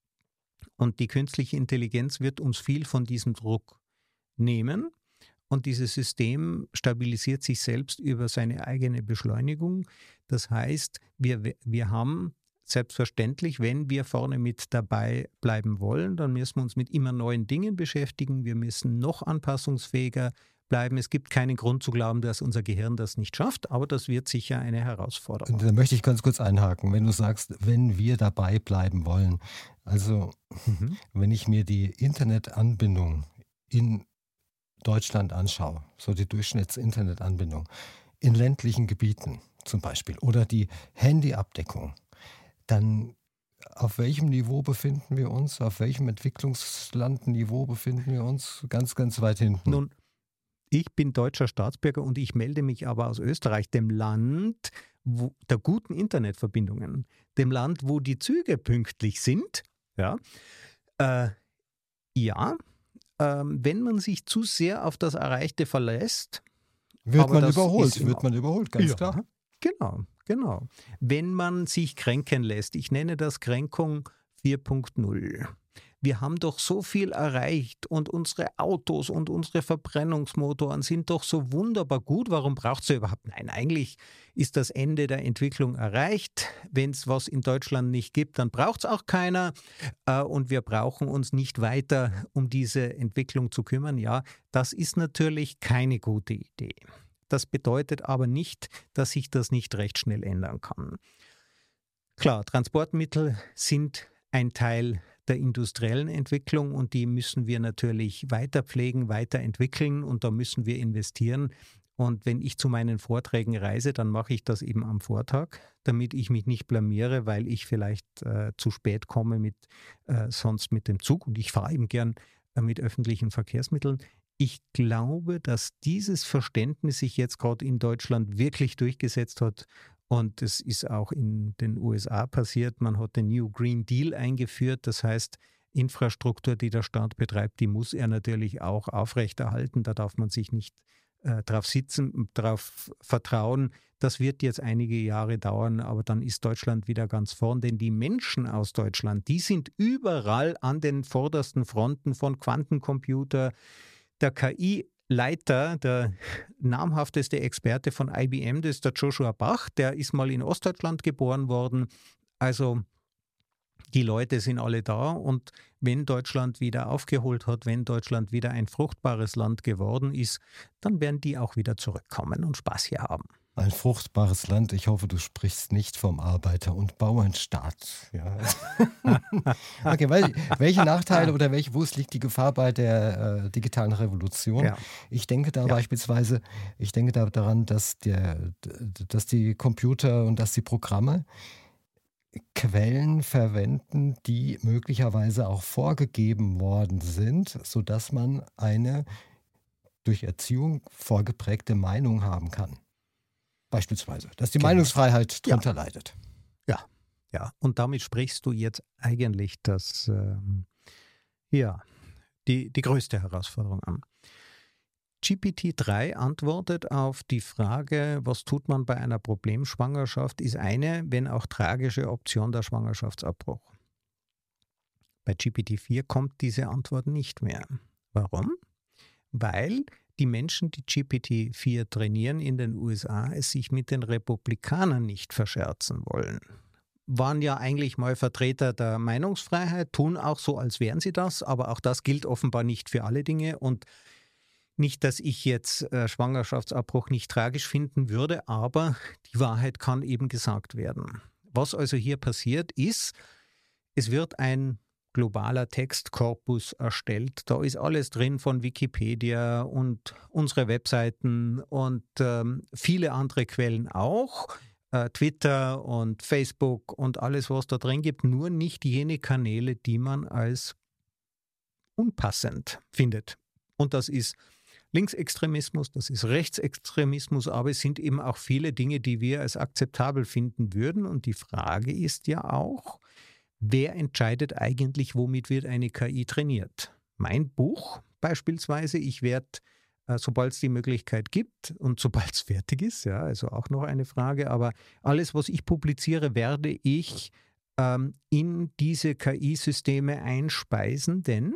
Und die künstliche Intelligenz wird uns viel von diesem Druck nehmen. Und dieses System stabilisiert sich selbst über seine eigene Beschleunigung. Das heißt, wir, wir haben selbstverständlich, wenn wir vorne mit dabei bleiben wollen, dann müssen wir uns mit immer neuen Dingen beschäftigen. Wir müssen noch anpassungsfähiger bleiben. Es gibt keinen Grund zu glauben, dass unser Gehirn das nicht schafft, aber das wird sicher eine Herausforderung. Da möchte ich ganz kurz einhaken, wenn du sagst, wenn wir dabei bleiben wollen. Also Mhm. wenn ich mir die Internetanbindung in Deutschland anschaue, so die Durchschnitts-Internetanbindung in ländlichen Gebieten zum Beispiel oder die Handyabdeckung, dann auf welchem Niveau befinden wir uns? Auf welchem Entwicklungslandniveau befinden wir uns? Ganz, ganz weit hinten. Nun, ich bin deutscher Staatsbürger und ich melde mich aber aus Österreich, dem Land wo, der guten Internetverbindungen, dem Land, wo die Züge pünktlich sind. Ja, äh, ja ähm, wenn man sich zu sehr auf das Erreichte verlässt, wird aber man das überholt, ist wird man überholt, ganz ja, klar. Genau, genau. Wenn man sich kränken lässt, ich nenne das Kränkung vier Punkt null. Wir haben doch so viel erreicht und unsere Autos und unsere Verbrennungsmotoren sind doch so wunderbar gut. Warum braucht es überhaupt? Nein, eigentlich ist das Ende der Entwicklung erreicht. Wenn es was in Deutschland nicht gibt, dann braucht es auch keiner. Äh, und wir brauchen uns nicht weiter um diese Entwicklung zu kümmern. Ja, das ist natürlich keine gute Idee. Das bedeutet aber nicht, dass sich das nicht recht schnell ändern kann. Klar, Transportmittel sind ein Teil der industriellen Entwicklung und die müssen wir natürlich weiter pflegen, weiterentwickeln und da müssen wir investieren. Und wenn ich zu meinen Vorträgen reise, dann mache ich das eben am Vortag, damit ich mich nicht blamiere, weil ich vielleicht äh, zu spät komme mit, äh, sonst mit dem Zug und ich fahre eben gern äh, mit öffentlichen Verkehrsmitteln. Ich glaube, dass dieses Verständnis sich jetzt gerade in Deutschland wirklich durchgesetzt hat. Und es ist auch in den U S A passiert. Man hat den New Green Deal eingeführt. Das heißt, Infrastruktur, die der Staat betreibt, die muss er natürlich auch aufrechterhalten. Da darf man sich nicht äh, drauf sitzen, darauf vertrauen. Das wird jetzt einige Jahre dauern, aber dann ist Deutschland wieder ganz vorn. Denn die Menschen aus Deutschland, die sind überall an den vordersten Fronten von Quantencomputer, der K I Leiter, der namhafteste Experte von I B M, das ist der Joshua Bach, der ist mal in Ostdeutschland geboren worden. Also die Leute sind alle da und wenn Deutschland wieder aufgeholt hat, wenn Deutschland wieder ein fruchtbares Land geworden ist, dann werden die auch wieder zurückkommen und Spaß hier haben. Ein fruchtbares Land. Ich hoffe, du sprichst nicht vom Arbeiter- und Bauernstaat. Ja. Okay, wel, welche Nachteile oder welche, wo liegt die Gefahr bei der äh, digitalen Revolution? Ja. Ich denke da Ja. beispielsweise, ich denke da daran, dass, der, dass die Computer und dass die Programme Quellen verwenden, die möglicherweise auch vorgegeben worden sind, sodass man eine durch Erziehung vorgeprägte Meinung haben kann. Beispielsweise, dass die Genau. Meinungsfreiheit Ja. drunter leidet. Ja, ja. Und damit sprichst du jetzt eigentlich das, ähm, ja, die, die größte Herausforderung an. G P T drei antwortet auf die Frage, was tut man bei einer Problemschwangerschaft, ist eine, wenn auch tragische Option der Schwangerschaftsabbruch. Bei G P T vier kommt diese Antwort nicht mehr. Warum? Weil die Menschen, die G P T vier trainieren in den U S A, es sich mit den Republikanern nicht verscherzen wollen. waren ja eigentlich mal Vertreter der Meinungsfreiheit, tun auch so, als wären sie das, aber auch das gilt offenbar nicht für alle Dinge und nicht, dass ich jetzt äh, Schwangerschaftsabbruch nicht tragisch finden würde, aber die Wahrheit kann eben gesagt werden. Was also hier passiert ist, es wird ein globaler Textkorpus erstellt. Da ist alles drin von Wikipedia und unsere Webseiten und ähm, viele andere Quellen auch. Äh, Twitter und Facebook und alles, was da drin gibt, nur nicht jene Kanäle, die man als unpassend findet. Und das ist Linksextremismus, das ist Rechtsextremismus, aber es sind eben auch viele Dinge, die wir als akzeptabel finden würden. Und die Frage ist ja auch, wer entscheidet eigentlich, womit wird eine K I trainiert? Mein Buch beispielsweise, ich werde, äh, sobald es die Möglichkeit gibt und sobald es fertig ist, ja, also auch noch eine Frage, aber alles, was ich publiziere, werde ich ähm, in diese K I-Systeme einspeisen, denn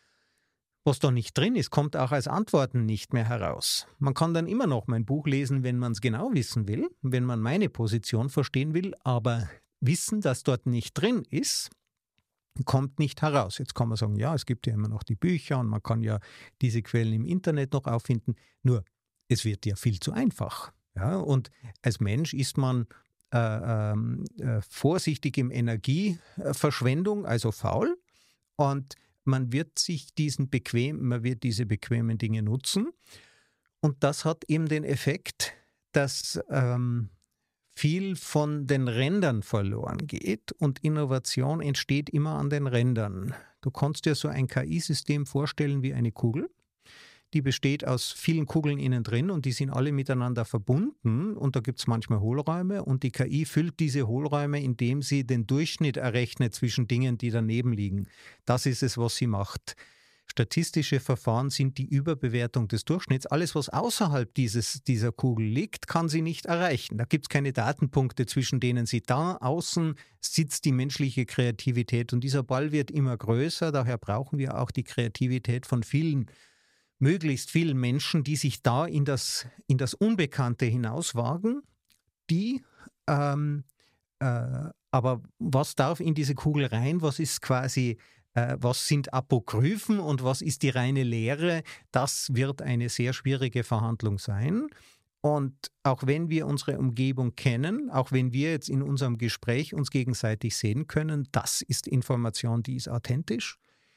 was da nicht drin ist, kommt auch als Antworten nicht mehr heraus. Man kann dann immer noch mein Buch lesen, wenn man es genau wissen will, wenn man meine Position verstehen will, aber Wissen, das dort nicht drin ist, kommt nicht heraus. Jetzt kann man sagen, ja, es gibt ja immer noch die Bücher und man kann ja diese Quellen im Internet noch auffinden, nur es wird ja viel zu einfach. Ja? Und als Mensch ist man äh, äh, vorsichtig im Energieverschwendung, also faul, und man wird sich diesen bequem, man wird diese bequemen Dinge nutzen. Und das hat eben den Effekt, dass ähm, viel von den Rändern verloren geht und Innovation entsteht immer an den Rändern. Du kannst dir so ein K I-System vorstellen wie eine Kugel. Die besteht aus vielen Kugeln innen drin und die sind alle miteinander verbunden und da gibt es manchmal Hohlräume und die K I füllt diese Hohlräume, indem sie den Durchschnitt errechnet zwischen Dingen, die daneben liegen. Das ist es, was sie macht. Statistische Verfahren sind die Überbewertung des Durchschnitts. Alles, was außerhalb dieses, dieser Kugel liegt, kann sie nicht erreichen. Da gibt es keine Datenpunkte, zwischen denen sie da außen sitzt die menschliche Kreativität. Und dieser Ball wird immer größer, daher brauchen wir auch die Kreativität von vielen möglichst vielen Menschen, die sich da in das, in das Unbekannte hinauswagen, die, ähm, äh, aber was darf in diese Kugel rein, was ist quasi, äh, was sind Apokryphen und was ist die reine Lehre, das wird eine sehr schwierige Verhandlung sein. Und auch wenn wir unsere Umgebung kennen, auch wenn wir jetzt in unserem Gespräch uns gegenseitig sehen können, das ist Information, die ist authentisch.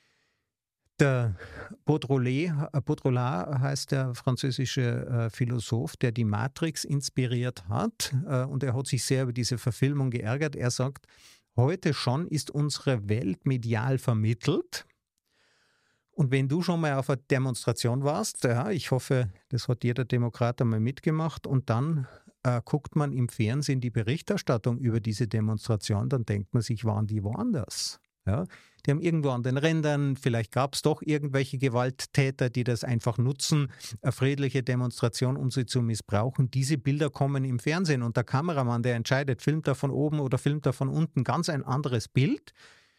Der Baudrillard, Baudrillard heißt der französische äh, Philosoph, der die Matrix inspiriert hat äh, und er hat sich sehr über diese Verfilmung geärgert. Er sagt, heute schon ist unsere Welt medial vermittelt und wenn du schon mal auf einer Demonstration warst, ja, ich hoffe, das hat jeder Demokrat einmal mitgemacht und dann äh, guckt man im Fernsehen die Berichterstattung über diese Demonstration, dann denkt man sich, waren die woanders? Ja, die haben irgendwo an den Rändern, vielleicht gab es doch irgendwelche Gewalttäter, die das einfach nutzen, eine friedliche Demonstration, um sie zu missbrauchen. Diese Bilder kommen im Fernsehen und der Kameramann, der entscheidet, filmt er von oben oder filmt er von unten, ganz ein anderes Bild.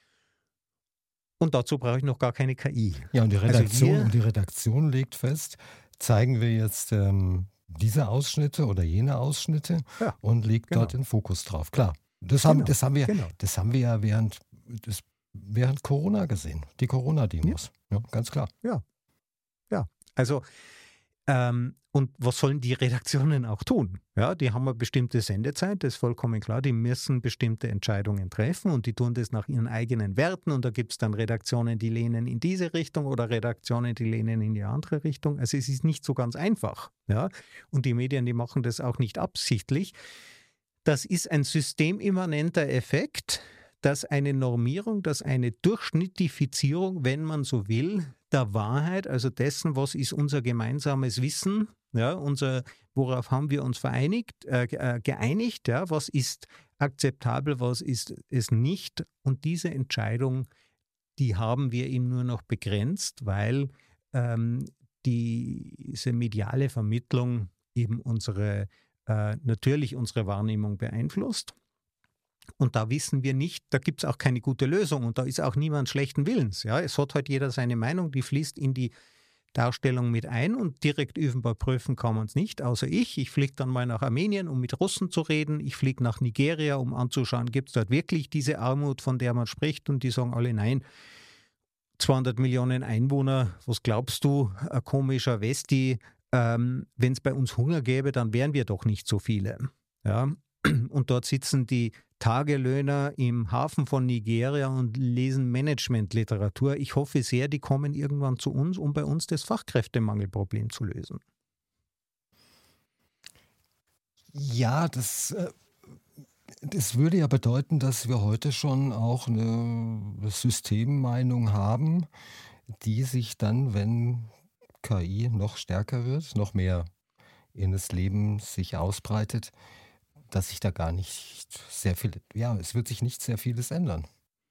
Und dazu brauche ich noch gar keine K I. Ja, und die Redaktion, Also und die Redaktion legt fest, zeigen wir jetzt ähm, diese Ausschnitte oder jene Ausschnitte ja, und legt genau. dort den Fokus drauf. Klar, das haben, Genau, das haben wir, genau. das haben wir ja während des Während Corona gesehen, die Corona-Demos. Ja. Ja, ganz klar. Ja, ja. Also, ähm, und was sollen die Redaktionen auch tun? Ja, die haben eine bestimmte Sendezeit, das ist vollkommen klar. Die müssen bestimmte Entscheidungen treffen und die tun das nach ihren eigenen Werten. Und da gibt es dann Redaktionen, die lehnen in diese Richtung oder Redaktionen, die lehnen in die andere Richtung. Also es ist nicht so ganz einfach. Ja? Und die Medien, die machen das auch nicht absichtlich. Das ist ein systemimmanenter Effekt, dass eine Normierung, dass eine Durchschnittifizierung, wenn man so will, der Wahrheit, also dessen, was ist unser gemeinsames Wissen, ja, unser, worauf haben wir uns vereinigt, äh, geeinigt, ja, was ist akzeptabel, was ist es nicht. Und diese Entscheidung, die haben wir eben nur noch begrenzt, weil ähm, die, diese mediale Vermittlung eben unsere, äh, natürlich unsere Wahrnehmung beeinflusst. Und da wissen wir nicht, da gibt es auch keine gute Lösung und da ist auch niemand schlechten Willens. Ja? Es hat halt jeder seine Meinung, die fließt in die Darstellung mit ein und direkt überprüfen kann man es nicht, außer ich. Ich fliege dann mal nach Armenien, um mit Russen zu reden. Ich fliege nach Nigeria, um anzuschauen, gibt es dort wirklich diese Armut, von der man spricht, und die sagen alle nein. zweihundert Millionen Einwohner, was glaubst du, ein komischer Westi, ähm, wenn es bei uns Hunger gäbe, dann wären wir doch nicht so viele. Ja? Und dort sitzen die Tagelöhner im Hafen von Nigeria und lesen Managementliteratur. Ich hoffe sehr, die kommen irgendwann zu uns, um bei uns das Fachkräftemangelproblem zu lösen. Ja, das, äh, das würde ja bedeuten, dass wir heute schon auch eine Systemmeinung haben, die sich dann, wenn K I noch stärker wird, noch mehr in das Leben sich ausbreitet, dass sich da gar nicht sehr viel, ja, es wird sich nicht sehr vieles ändern.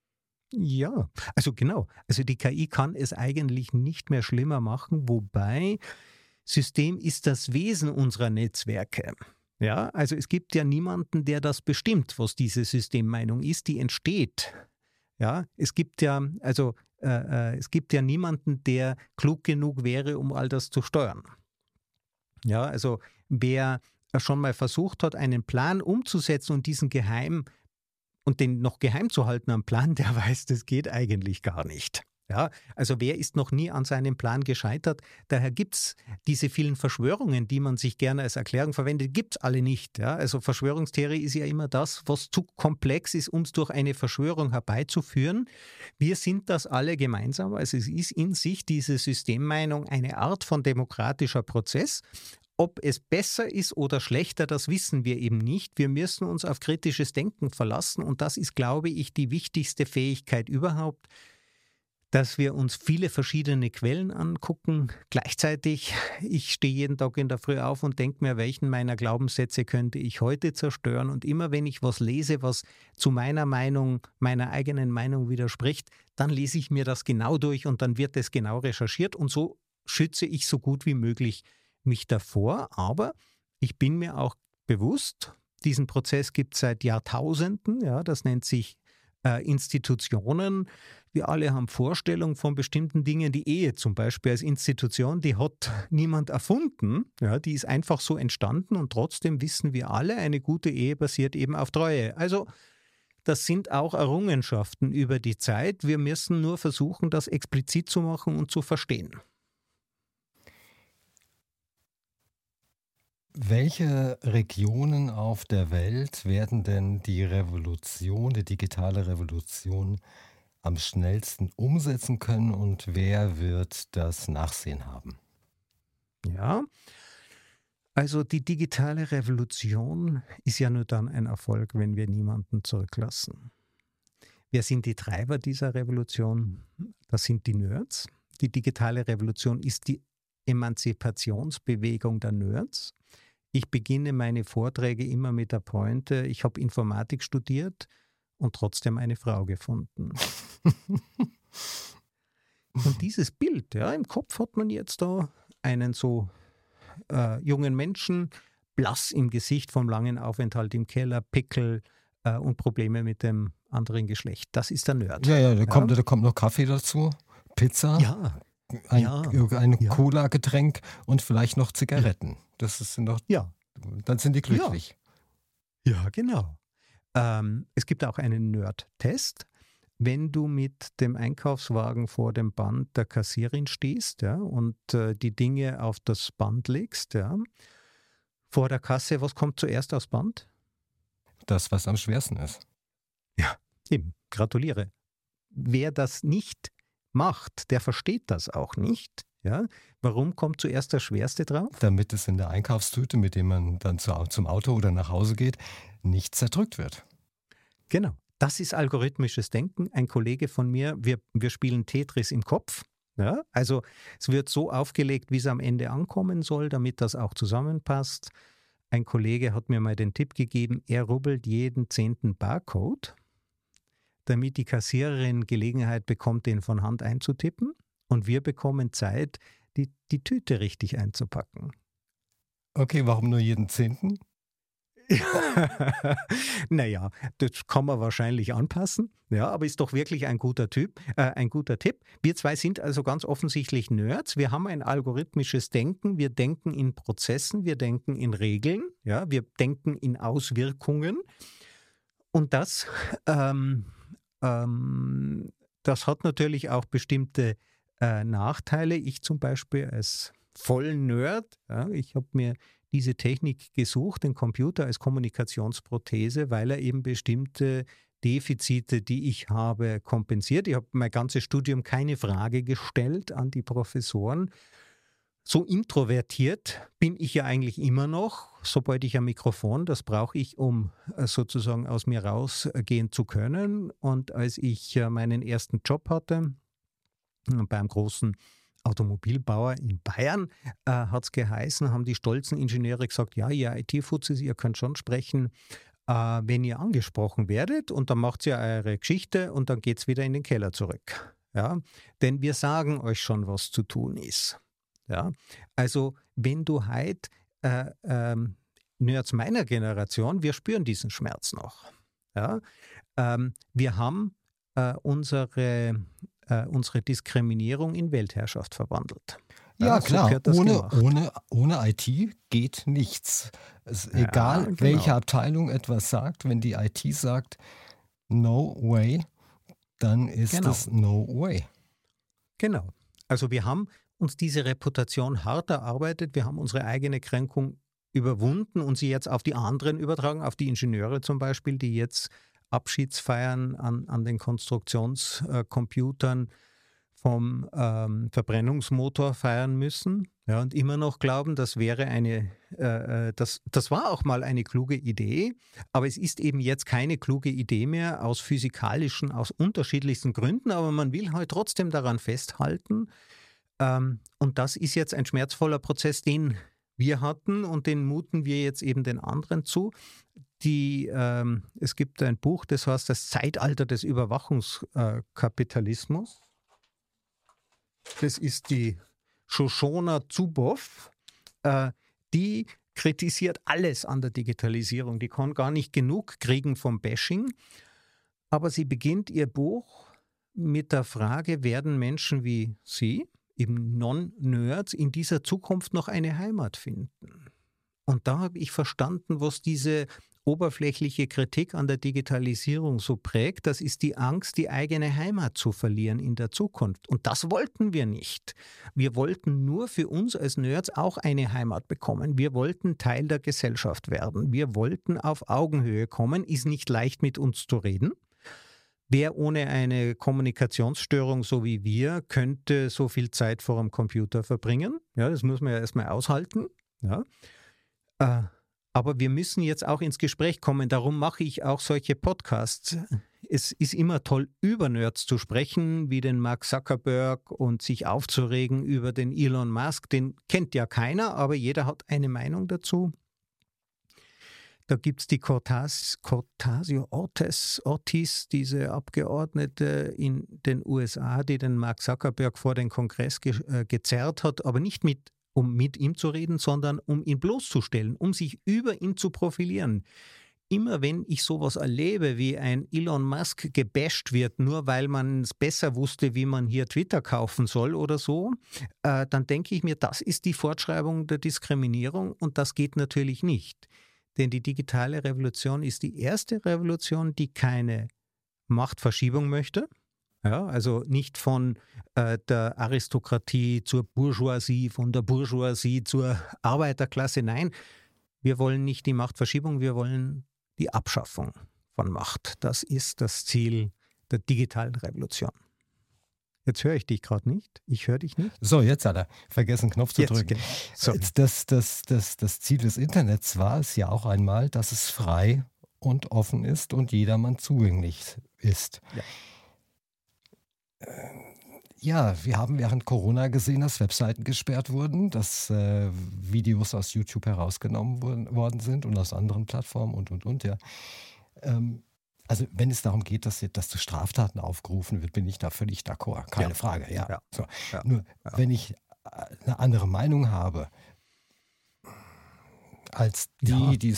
Ja, also genau. Also die K I kann es eigentlich nicht mehr schlimmer machen, wobei System ist das Wesen unserer Netzwerke. Ja, also es gibt ja niemanden, der das bestimmt, was diese Systemmeinung ist, die entsteht. Ja, es gibt ja, also äh, äh, es gibt ja niemanden, der klug genug wäre, um all das zu steuern. Ja, also wer schon mal versucht hat, einen Plan umzusetzen und diesen geheim und den noch geheim zu halten am Plan, der weiß, das geht eigentlich gar nicht. Ja, also wer ist noch nie an seinem Plan gescheitert? Daher gibt es diese vielen Verschwörungen, die man sich gerne als Erklärung verwendet, gibt es alle nicht. Ja? Also Verschwörungstheorie ist ja immer das, was zu komplex ist, uns durch eine Verschwörung herbeizuführen. Wir sind das alle gemeinsam. Also es ist in sich diese Systemmeinung eine Art von demokratischer Prozess. Ob es besser ist oder schlechter, das wissen wir eben nicht. Wir müssen uns auf kritisches Denken verlassen und das ist, glaube ich, die wichtigste Fähigkeit überhaupt, dass wir uns viele verschiedene Quellen angucken. Gleichzeitig, ich stehe jeden Tag in der Früh auf und denke mir, welchen meiner Glaubenssätze könnte ich heute zerstören. Und immer wenn ich was lese, was zu meiner Meinung, meiner eigenen Meinung widerspricht, dann lese ich mir das genau durch und dann wird es genau recherchiert und so schütze ich so gut wie möglich mich davor. Aber ich bin mir auch bewusst, diesen Prozess gibt es seit Jahrtausenden, ja, das nennt sich äh, Institutionen. Wir alle haben Vorstellungen von bestimmten Dingen. Die Ehe zum Beispiel als Institution, die hat niemand erfunden. Ja, die ist einfach so entstanden und trotzdem wissen wir alle, eine gute Ehe basiert eben auf Treue. Also das sind auch Errungenschaften über die Zeit. Wir müssen nur versuchen, das explizit zu machen und zu verstehen. Welche Regionen auf der Welt werden denn die Revolution, die digitale Revolution am schnellsten umsetzen können und wer wird das Nachsehen haben? Ja, also die digitale Revolution ist ja nur dann ein Erfolg, wenn wir niemanden zurücklassen. Wer sind die Treiber dieser Revolution? Das sind die Nerds. Die digitale Revolution ist die Emanzipationsbewegung der Nerds. Ich beginne meine Vorträge immer mit der Pointe, ich habe Informatik studiert und trotzdem eine Frau gefunden. Und dieses Bild, ja, im Kopf hat man jetzt da einen so äh, jungen Menschen, blass im Gesicht vom langen Aufenthalt im Keller, Pickel äh, und Probleme mit dem anderen Geschlecht. Das ist der Nerd. Ja, ja, da, ja. Kommt, da kommt noch Kaffee dazu, Pizza, Ja, ein, ja, ein ja. Cola-Getränk und vielleicht noch Zigaretten. Das sind doch, ja, dann sind die glücklich. ja, genau. Ähm, es gibt auch einen Nerd-Test. Wenn du mit dem Einkaufswagen vor dem Band der Kassierin stehst, ja, und äh, die Dinge auf das Band legst, ja, vor der Kasse, was kommt zuerst aufs Band? Das, was am schwersten ist. Ja, eben, gratuliere. Wer das nicht macht, der versteht das auch nicht. Ja? Warum kommt zuerst das Schwerste drauf? Damit es in der Einkaufstüte, mit dem man dann zu, zum Auto oder nach Hause geht, nicht zerdrückt wird. Genau. Das ist algorithmisches Denken. Ein Kollege von mir, wir, wir spielen Tetris im Kopf. Ja? Also es wird so aufgelegt, wie es am Ende ankommen soll, damit das auch zusammenpasst. Ein Kollege hat mir mal den Tipp gegeben, er rubbelt jeden zehnten Barcode, damit die Kassiererin Gelegenheit bekommt, den von Hand einzutippen. Und wir bekommen Zeit, die, die Tüte richtig einzupacken. Okay, warum nur jeden Zehnten? Naja, das kann man wahrscheinlich anpassen, ja, aber ist doch wirklich ein guter Typ, äh, ein guter Tipp. Wir zwei sind also ganz offensichtlich Nerds. Wir haben ein algorithmisches Denken, wir denken in Prozessen, wir denken in Regeln, ja, wir denken in Auswirkungen. Und das, ähm, ähm, das hat natürlich auch bestimmte äh, Nachteile. Ich zum Beispiel als Vollnerd, ja, ich habe mir diese Technik gesucht, den Computer als Kommunikationsprothese, weil er eben bestimmte Defizite, die ich habe, kompensiert. Ich habe mein ganzes Studium keine Frage gestellt an die Professoren. So introvertiert bin ich ja eigentlich immer noch, sobald ich ein Mikrofon, das brauche ich, um sozusagen aus mir rausgehen zu können. Und als ich meinen ersten Job hatte, beim großen Automobilbauer in Bayern, äh, hat es geheißen, haben die stolzen Ingenieure gesagt, ja, ihr I T-Fuzis, ihr könnt schon sprechen, äh, wenn ihr angesprochen werdet, und dann macht ihr eure Geschichte und dann geht es wieder in den Keller zurück. Ja? Denn wir sagen euch schon, was zu tun ist. Ja? Also wenn du heute, äh, ähm, Nerds meiner Generation, wir spüren diesen Schmerz noch. Ja? Ähm, wir haben äh, unsere unsere Diskriminierung in Weltherrschaft verwandelt. Ja, ja klar, so ohne, ohne, ohne I T geht nichts. Es, ja, egal, genau. welche Abteilung etwas sagt, wenn die I T sagt, no way, dann ist genau. es no way. Genau. Also wir haben uns diese Reputation hart erarbeitet, wir haben unsere eigene Kränkung überwunden und sie jetzt auf die anderen übertragen, auf die Ingenieure zum Beispiel, die jetzt Abschiedsfeiern an, an den Konstruktionscomputern vom ähm, Verbrennungsmotor feiern müssen, ja, und immer noch glauben, das wäre eine, äh, das, das war auch mal eine kluge Idee, aber es ist eben jetzt keine kluge Idee mehr aus physikalischen, aus unterschiedlichsten Gründen, aber man will halt trotzdem daran festhalten, ähm, und das ist jetzt ein schmerzvoller Prozess, den wir hatten und den muten wir jetzt eben den anderen zu. Die, ähm, es gibt ein Buch, das heißt Das Zeitalter des Überwachungskapitalismus. Das ist die Shoshona Zuboff. Äh, die kritisiert alles an der Digitalisierung. Die kann gar nicht genug kriegen vom Bashing. Aber sie beginnt ihr Buch mit der Frage, werden Menschen wie Sie, eben Non-Nerds, in dieser Zukunft noch eine Heimat finden? Und da habe ich verstanden, was diese oberflächliche Kritik an der Digitalisierung so prägt. Das ist die Angst, die eigene Heimat zu verlieren in der Zukunft. Und das wollten wir nicht. Wir wollten nur für uns als Nerds auch eine Heimat bekommen. Wir wollten Teil der Gesellschaft werden. Wir wollten auf Augenhöhe kommen. Ist nicht leicht, mit uns zu reden. Wer ohne eine Kommunikationsstörung so wie wir könnte so viel Zeit vor dem Computer verbringen? Ja, das muss man ja erstmal aushalten. Ja. Äh, Aber wir müssen jetzt auch ins Gespräch kommen. Darum mache ich auch solche Podcasts. Es ist immer toll, über Nerds zu sprechen, wie den Mark Zuckerberg, und sich aufzuregen über den Elon Musk. Den kennt ja keiner, aber jeder hat eine Meinung dazu. Da gibt es die Cortas, Ocasio-Cortez, diese Abgeordnete in den U S A, die den Mark Zuckerberg vor den Kongress ge äh, gezerrt hat, aber nicht mit um mit ihm zu reden, sondern um ihn bloßzustellen, um sich über ihn zu profilieren. Immer wenn ich sowas erlebe, wie ein Elon Musk gebasht wird, nur weil man es besser wusste, wie man hier Twitter kaufen soll oder so, äh, dann denke ich mir, das ist die Fortschreibung der Diskriminierung, und das geht natürlich nicht. Denn die digitale Revolution ist die erste Revolution, die keine Machtverschiebung möchte. Ja, also nicht von äh, der Aristokratie zur Bourgeoisie, von der Bourgeoisie zur Arbeiterklasse. Nein, wir wollen nicht die Machtverschiebung, wir wollen die Abschaffung von Macht. Das ist das Ziel der digitalen Revolution. Jetzt höre ich dich gerade nicht. Ich höre dich nicht. So, jetzt hat er vergessen, Knopf zu jetzt, drücken. Genau. Das, das, das, das Ziel des Internets war es ja auch einmal, dass es frei und offen ist und jedermann zugänglich ist. Ja. Ja, wir haben während Corona gesehen, dass Webseiten gesperrt wurden, dass äh, Videos aus YouTube herausgenommen wurden, worden sind und aus anderen Plattformen und, und, und, ja. Ähm, also wenn es darum geht, dass, dass zu Straftaten aufgerufen wird, bin ich da völlig d'accord, keine ja. Frage, ja. ja. So. ja. Nur, ja. wenn ich eine andere Meinung habe, als die, Ja. die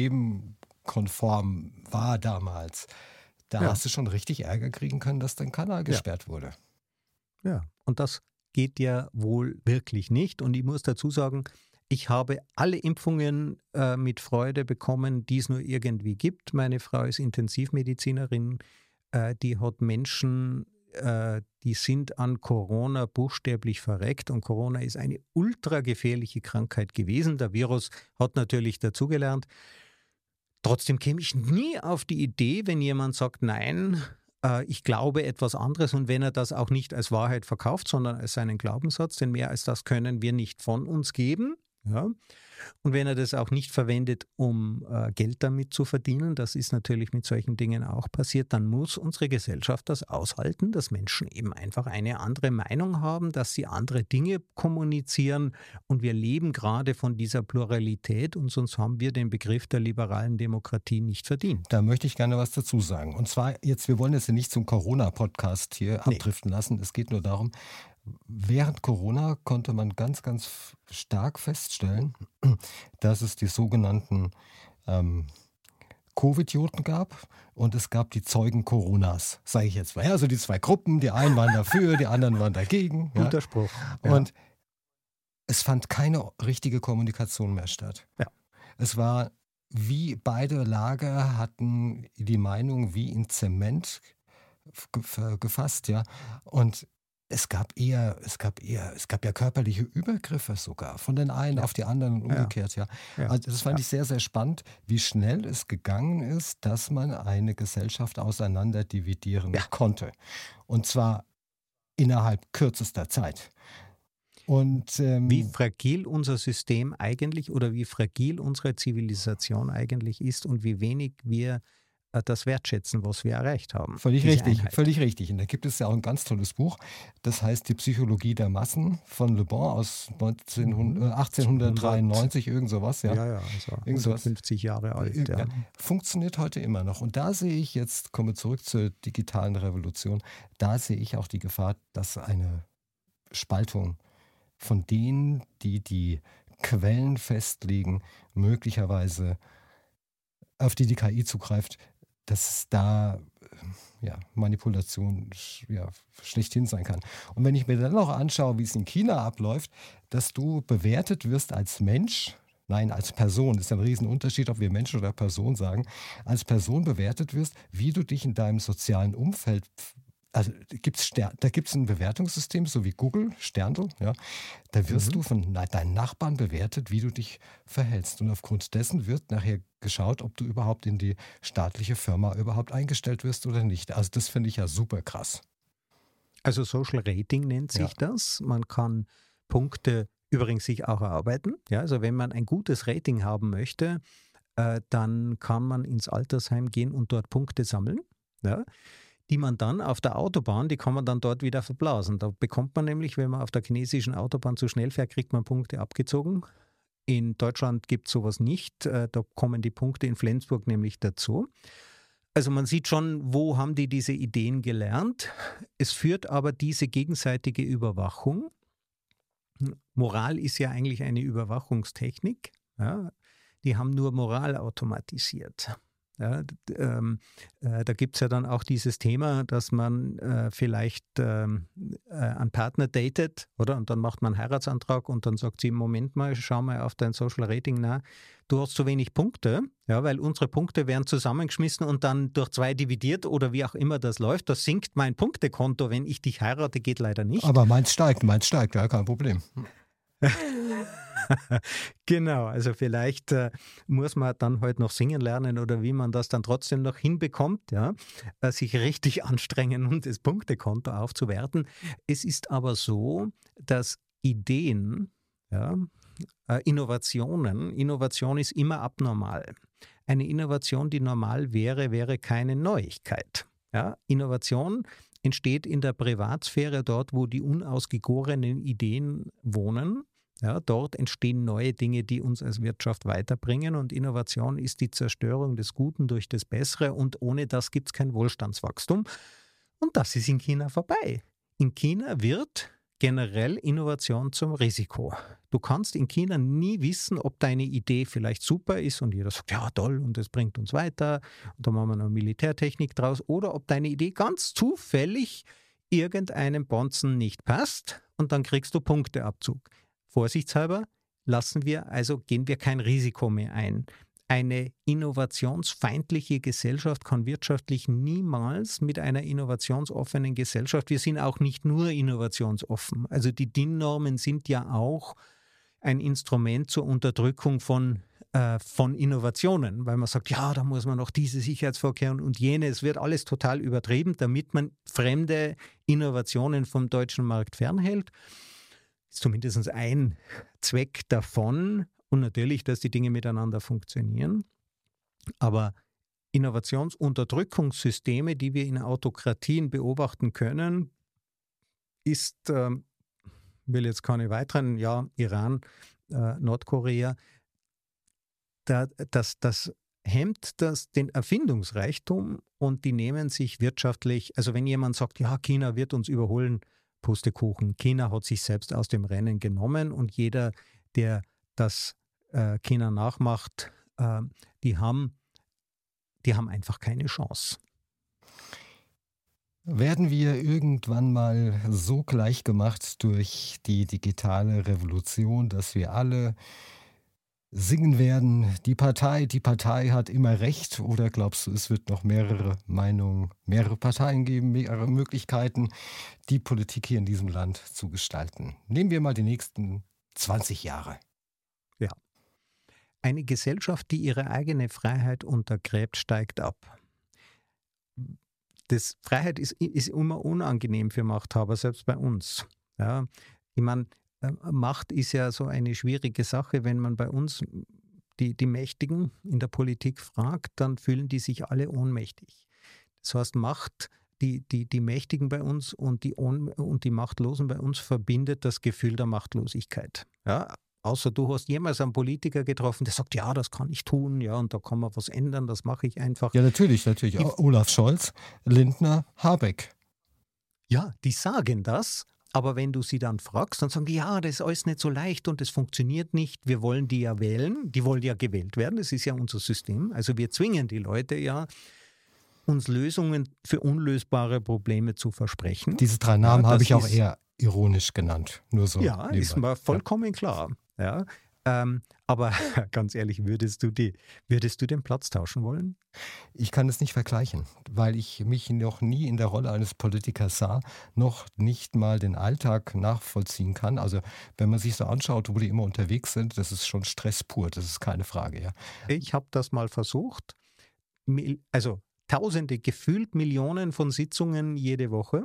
systemkonform war damals, da Ja. hast du schon richtig Ärger kriegen können, dass dein Kanal gesperrt wurde. Ja, und das geht ja wohl wirklich nicht. Und ich muss dazu sagen, ich habe alle Impfungen äh, mit Freude bekommen, die es nur irgendwie gibt. Meine Frau ist Intensivmedizinerin, äh, die hat Menschen, äh, die sind an Corona buchstäblich verreckt. Und Corona ist eine ultragefährliche Krankheit gewesen. Der Virus hat natürlich dazugelernt. Trotzdem käme ich nie auf die Idee, wenn jemand sagt, nein, äh, ich glaube etwas anderes, und wenn er das auch nicht als Wahrheit verkauft, sondern als seinen Glaubenssatz, denn mehr als das können wir nicht von uns geben. Ja. Und wenn er das auch nicht verwendet, um äh, Geld damit zu verdienen, das ist natürlich mit solchen Dingen auch passiert, dann muss unsere Gesellschaft das aushalten, dass Menschen eben einfach eine andere Meinung haben, dass sie andere Dinge kommunizieren, und wir leben gerade von dieser Pluralität, und sonst haben wir den Begriff der liberalen Demokratie nicht verdient. Da möchte ich gerne was dazu sagen. Und zwar jetzt, wir wollen jetzt nicht zum Corona-Podcast hier Nee. abdriften lassen. Es geht nur darum, während Corona konnte man ganz, ganz f- stark feststellen, dass es die sogenannten ähm, Covidioten gab und es gab die Zeugen Coronas, sage ich jetzt mal. Ja, also die zwei Gruppen, die einen waren dafür, die anderen waren dagegen. Ja. Guter Spruch. Ja. Und es fand keine richtige Kommunikation mehr statt. Ja. Es war wie beide Lager hatten die Meinung wie in Zement ge- gefasst, ja. Und es gab eher, es gab eher, es gab ja körperliche Übergriffe sogar von den einen Ja. auf die anderen und Ja. umgekehrt, ja. Ja. Also das fand Ja. ich sehr, sehr spannend, wie schnell es gegangen ist, dass man eine Gesellschaft auseinander dividieren Ja. konnte. Und zwar innerhalb kürzester Zeit. Und ähm, Wie fragil unser System eigentlich oder wie fragil unsere Zivilisation eigentlich ist und wie wenig wir äh, das wertschätzen, was wir erreicht haben. Völlig Diese richtig, Einheit. völlig richtig. Und da gibt es ja auch ein ganz tolles Buch, das heißt Die Psychologie der Massen von Le Bon aus neunzehnhundert, äh, achtzehnhundertdreiundneunzig, irgend sowas. Ja. Ja, ja, also Irgend sowas. hundertfünfzig Jahre alt. Ja. Ja. Funktioniert heute immer noch. Und da sehe ich jetzt, komme zurück zur digitalen Revolution, da sehe ich auch die Gefahr, dass eine Spaltung von denen, die die Quellen festlegen, möglicherweise auf die die K I zugreift, dass es da äh, ja, Manipulation sch- ja, schlechthin sein kann. Und wenn ich mir dann noch anschaue, wie es in China abläuft, dass du bewertet wirst als Mensch, nein, als Person, ist ja ein Riesenunterschied, ob wir Mensch oder Person sagen, als Person bewertet wirst, wie du dich in deinem sozialen Umfeld, also gibt's Ster- da gibt es ein Bewertungssystem, so wie Google, Sterndl, ja, da wirst Mhm. du von na- deinen Nachbarn bewertet, wie du dich verhältst. Und aufgrund dessen wird nachher geschaut, ob du überhaupt in die staatliche Firma überhaupt eingestellt wirst oder nicht. Also das finde ich ja super krass. Also Social Rating nennt sich das. Man kann Punkte übrigens sich auch erarbeiten. Ja, also wenn man ein gutes Rating haben möchte, äh, dann kann man ins Altersheim gehen und dort Punkte sammeln. Ja, die man dann auf der Autobahn, die kann man dann dort wieder verblasen. Da bekommt man nämlich, wenn man auf der chinesischen Autobahn zu schnell fährt, kriegt man Punkte abgezogen. In Deutschland gibt es sowas nicht. Äh, Da kommen die Punkte in Flensburg nämlich dazu. Also man sieht schon, wo haben die diese Ideen gelernt. Es führt aber diese gegenseitige Überwachung. Moral ist ja eigentlich eine Überwachungstechnik. Ja. Die haben nur Moral automatisiert. Ja, d- ähm, äh, da gibt es ja dann auch dieses Thema, dass man äh, vielleicht ähm, äh, einen Partner datet, oder? Und dann macht man einen Heiratsantrag und dann sagt sie, Moment mal, schau mal auf dein Social Rating nach. Du hast zu wenig Punkte, ja, weil unsere Punkte werden zusammengeschmissen und dann durch zwei dividiert oder wie auch immer das läuft. Das sinkt mein Punktekonto, wenn ich dich heirate, geht leider nicht. Aber meins steigt, meins steigt, ja, kein Problem. Genau, also vielleicht äh, muss man dann halt noch singen lernen oder wie man das dann trotzdem noch hinbekommt, ja, äh, sich richtig anstrengen und das Punktekonto aufzuwerten. Es ist aber so, dass Ideen, ja, äh, Innovationen, Innovation ist immer abnormal. Eine Innovation, die normal wäre, wäre keine Neuigkeit. Ja, Innovation entsteht in der Privatsphäre, dort, wo die unausgegorenen Ideen wohnen. Ja, dort entstehen neue Dinge, die uns als Wirtschaft weiterbringen, und Innovation ist die Zerstörung des Guten durch das Bessere, und ohne das gibt es kein Wohlstandswachstum. Und das ist in China vorbei. In China wird generell Innovation zum Risiko. Du kannst in China nie wissen, ob deine Idee vielleicht super ist und jeder sagt, ja toll und das bringt uns weiter und da machen wir noch Militärtechnik draus, oder ob deine Idee ganz zufällig irgendeinem Bonzen nicht passt und dann kriegst du Punkteabzug. Vorsichtshalber lassen wir, also gehen wir kein Risiko mehr ein. Eine innovationsfeindliche Gesellschaft kann wirtschaftlich niemals mit einer innovationsoffenen Gesellschaft, wir sind auch nicht nur innovationsoffen, also die D I N-Normen sind ja auch ein Instrument zur Unterdrückung von, äh, von Innovationen, weil man sagt, ja, da muss man noch diese Sicherheitsvorkehrungen und jene, es wird alles total übertrieben, damit man fremde Innovationen vom deutschen Markt fernhält. Das ist zumindest ein Zweck davon. Und natürlich, dass die Dinge miteinander funktionieren. Aber Innovationsunterdrückungssysteme, die wir in Autokratien beobachten können, ist, äh, will jetzt keine weiteren, ja, Iran, äh, Nordkorea, da, das, das hemmt das, den Erfindungsreichtum und die nehmen sich wirtschaftlich, also wenn jemand sagt, ja, China wird uns überholen, Pustekuchen. China hat sich selbst aus dem Rennen genommen und jeder, der das äh, China nachmacht, äh, die haben, die haben einfach keine Chance. Werden wir irgendwann mal so gleich gemacht durch die digitale Revolution, dass wir alle singen werden, die Partei, die Partei hat immer recht? Oder glaubst du, es wird noch mehrere Meinungen, mehrere Parteien geben, mehrere Möglichkeiten, die Politik hier in diesem Land zu gestalten? Nehmen wir mal die nächsten zwanzig Jahre. Ja. Eine Gesellschaft, die ihre eigene Freiheit untergräbt, steigt ab. Das Freiheit ist, ist immer unangenehm für Machthaber, selbst bei uns. Ja, ich meine, Macht ist ja so eine schwierige Sache. Wenn man bei uns die, die Mächtigen in der Politik fragt, dann fühlen die sich alle ohnmächtig. Das heißt, Macht, die, die, die Mächtigen bei uns und die, Ohn, und die Machtlosen bei uns verbindet das Gefühl der Machtlosigkeit. Ja, außer du hast jemals einen Politiker getroffen, der sagt, ja, das kann ich tun, ja, und da kann man was ändern, das mache ich einfach. Ja, natürlich, natürlich. Die, Olaf Scholz, Lindner, Habeck. Ja, die sagen das. Aber wenn du sie dann fragst, dann sagen die, ja, das ist alles nicht so leicht und das funktioniert nicht. Wir wollen die ja wählen, die wollen ja gewählt werden, das ist ja unser System. Also wir zwingen die Leute ja, uns Lösungen für unlösbare Probleme zu versprechen. Diese drei Namen ja, habe ich auch eher ironisch genannt. Nur so. Ja, nebenbei. Ist mir vollkommen ja. klar. Ja, ähm, aber ganz ehrlich, würdest du, die, würdest du den Platz tauschen wollen? Ich kann es nicht vergleichen, weil ich mich noch nie in der Rolle eines Politikers sah, noch nicht mal den Alltag nachvollziehen kann. Also wenn man sich so anschaut, wo die immer unterwegs sind, das ist schon Stress pur, das ist keine Frage. Ja. Ich habe das mal versucht, also Tausende, gefühlt Millionen von Sitzungen jede Woche,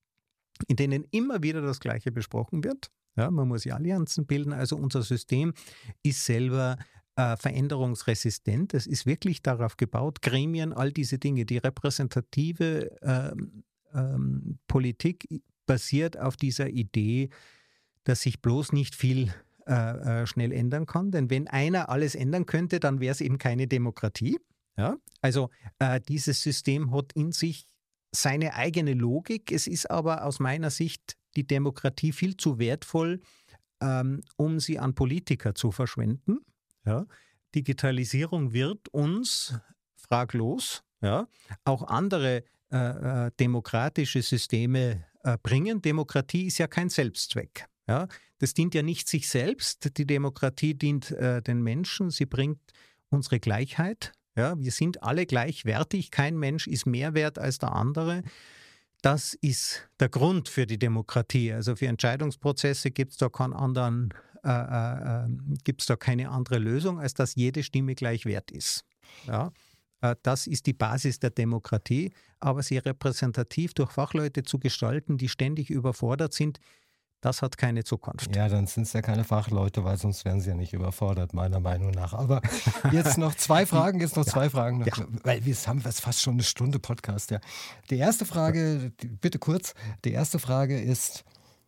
in denen immer wieder das Gleiche besprochen wird. Ja, man muss ja Allianzen bilden, also unser System ist selber äh, veränderungsresistent. Es ist wirklich darauf gebaut, Gremien, all diese Dinge, die repräsentative ähm, ähm, Politik basiert auf dieser Idee, dass sich bloß nicht viel äh, äh, schnell ändern kann. Denn wenn einer alles ändern könnte, dann wäre es eben keine Demokratie. Ja? Also äh, dieses System hat in sich seine eigene Logik. Es ist aber aus meiner Sicht die Demokratie viel zu wertvoll, ähm, um sie an Politiker zu verschwenden. Ja. Digitalisierung wird uns, fraglos, ja, auch andere äh, äh, demokratische Systeme äh, bringen. Demokratie ist ja kein Selbstzweck. Ja. Das dient ja nicht sich selbst. Die Demokratie dient äh, den Menschen. Sie bringt unsere Gleichheit. Ja. Wir sind alle gleichwertig. Kein Mensch ist mehr wert als der andere. Das ist der Grund für die Demokratie. Also für Entscheidungsprozesse gibt es da keinen anderen, äh, äh, gibt es da keine andere Lösung, als dass jede Stimme gleich wert ist. Ja, äh, das ist die Basis der Demokratie. Aber sie repräsentativ durch Fachleute zu gestalten, die ständig überfordert sind, das hat keine Zukunft. Ja, dann sind es ja keine Fachleute, weil sonst wären sie ja nicht überfordert, meiner Meinung nach. Aber jetzt noch zwei Fragen, jetzt noch ja. zwei Fragen. Ja. Weil wir haben fast schon eine Stunde Podcast. Ja. Die erste Frage, bitte kurz, die erste Frage ist,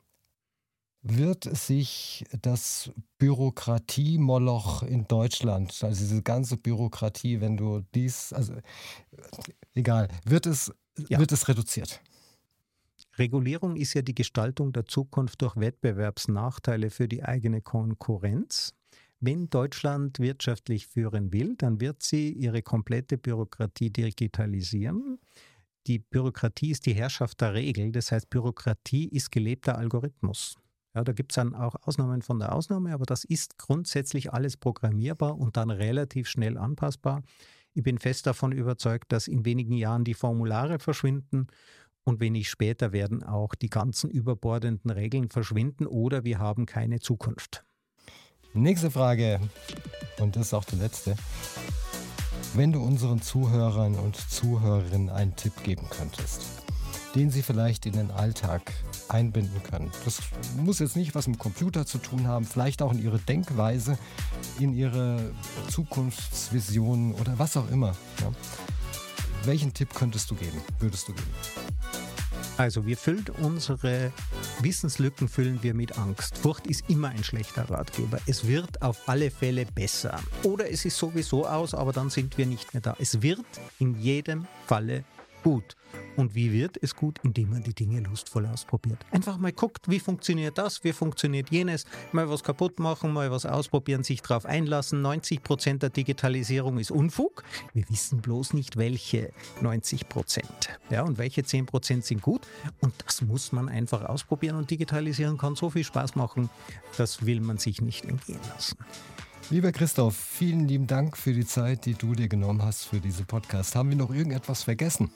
wird sich das Bürokratiemoloch in Deutschland, also diese ganze Bürokratie, wenn du dies, also egal, wird es, ja. wird es reduziert? Regulierung ist ja die Gestaltung der Zukunft durch Wettbewerbsnachteile für die eigene Konkurrenz. Wenn Deutschland wirtschaftlich führen will, dann wird sie ihre komplette Bürokratie digitalisieren. Die Bürokratie ist die Herrschaft der Regel, das heißt, Bürokratie ist gelebter Algorithmus. Ja, da gibt es dann auch Ausnahmen von der Ausnahme, aber das ist grundsätzlich alles programmierbar und dann relativ schnell anpassbar. Ich bin fest davon überzeugt, dass in wenigen Jahren die Formulare verschwinden und wenig später werden auch die ganzen überbordenden Regeln verschwinden oder wir haben keine Zukunft. Nächste Frage, und das ist auch die letzte. Wenn du unseren Zuhörern und Zuhörerinnen einen Tipp geben könntest, den sie vielleicht in den Alltag einbinden können. Das muss jetzt nicht was mit Computer zu tun haben, vielleicht auch in ihre Denkweise, in ihre Zukunftsvisionen oder was auch immer. Ja. Welchen Tipp könntest du geben, würdest du geben? Also wir füllen unsere Wissenslücken füllen wir mit Angst. Furcht ist immer ein schlechter Ratgeber. Es wird auf alle Fälle besser. Oder es ist sowieso aus, aber dann sind wir nicht mehr da. Es wird in jedem Falle gut. Und wie wird es gut? Indem man die Dinge lustvoll ausprobiert. Einfach mal guckt, wie funktioniert das, wie funktioniert jenes, mal was kaputt machen, mal was ausprobieren, sich darauf einlassen. neunzig Prozent der Digitalisierung ist Unfug. Wir wissen bloß nicht, welche neunzig Prozent. Ja, und welche zehn Prozent sind gut. Und das muss man einfach ausprobieren. Und Digitalisierung kann so viel Spaß machen, das will man sich nicht entgehen lassen. Lieber Christoph, vielen lieben Dank für die Zeit, die du dir genommen hast für diesen Podcast. Haben wir noch irgendetwas vergessen?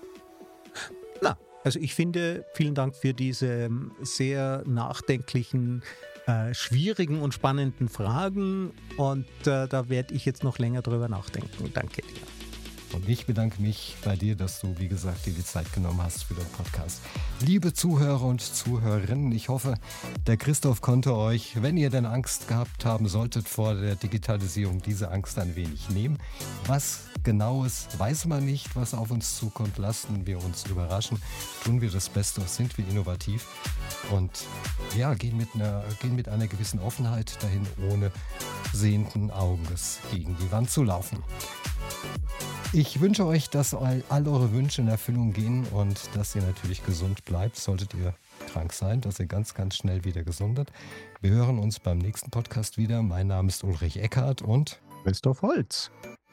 Na, also ich finde, vielen Dank für diese sehr nachdenklichen, äh, schwierigen und spannenden Fragen und äh, da werde ich jetzt noch länger drüber nachdenken. Danke dir. Und ich bedanke mich bei dir, dass du, wie gesagt, dir die Zeit genommen hast für den Podcast. Liebe Zuhörer und Zuhörerinnen, ich hoffe, der Christoph konnte euch, wenn ihr denn Angst gehabt haben solltet vor der Digitalisierung, diese Angst ein wenig nehmen. Was Genaues weiß man nicht, was auf uns zukommt. Lassen wir uns überraschen. Tun wir das Beste, sind wir innovativ und ja, gehen mit einer, gehen mit einer gewissen Offenheit dahin, ohne sehenden Auges gegen die Wand zu laufen. Ich wünsche euch, dass all eure Wünsche in Erfüllung gehen und dass ihr natürlich gesund bleibt, solltet ihr krank sein, dass ihr ganz, ganz schnell wieder gesundet. Wir hören uns beim nächsten Podcast wieder. Mein Name ist Ulrich Eckhardt und Christoph Holz.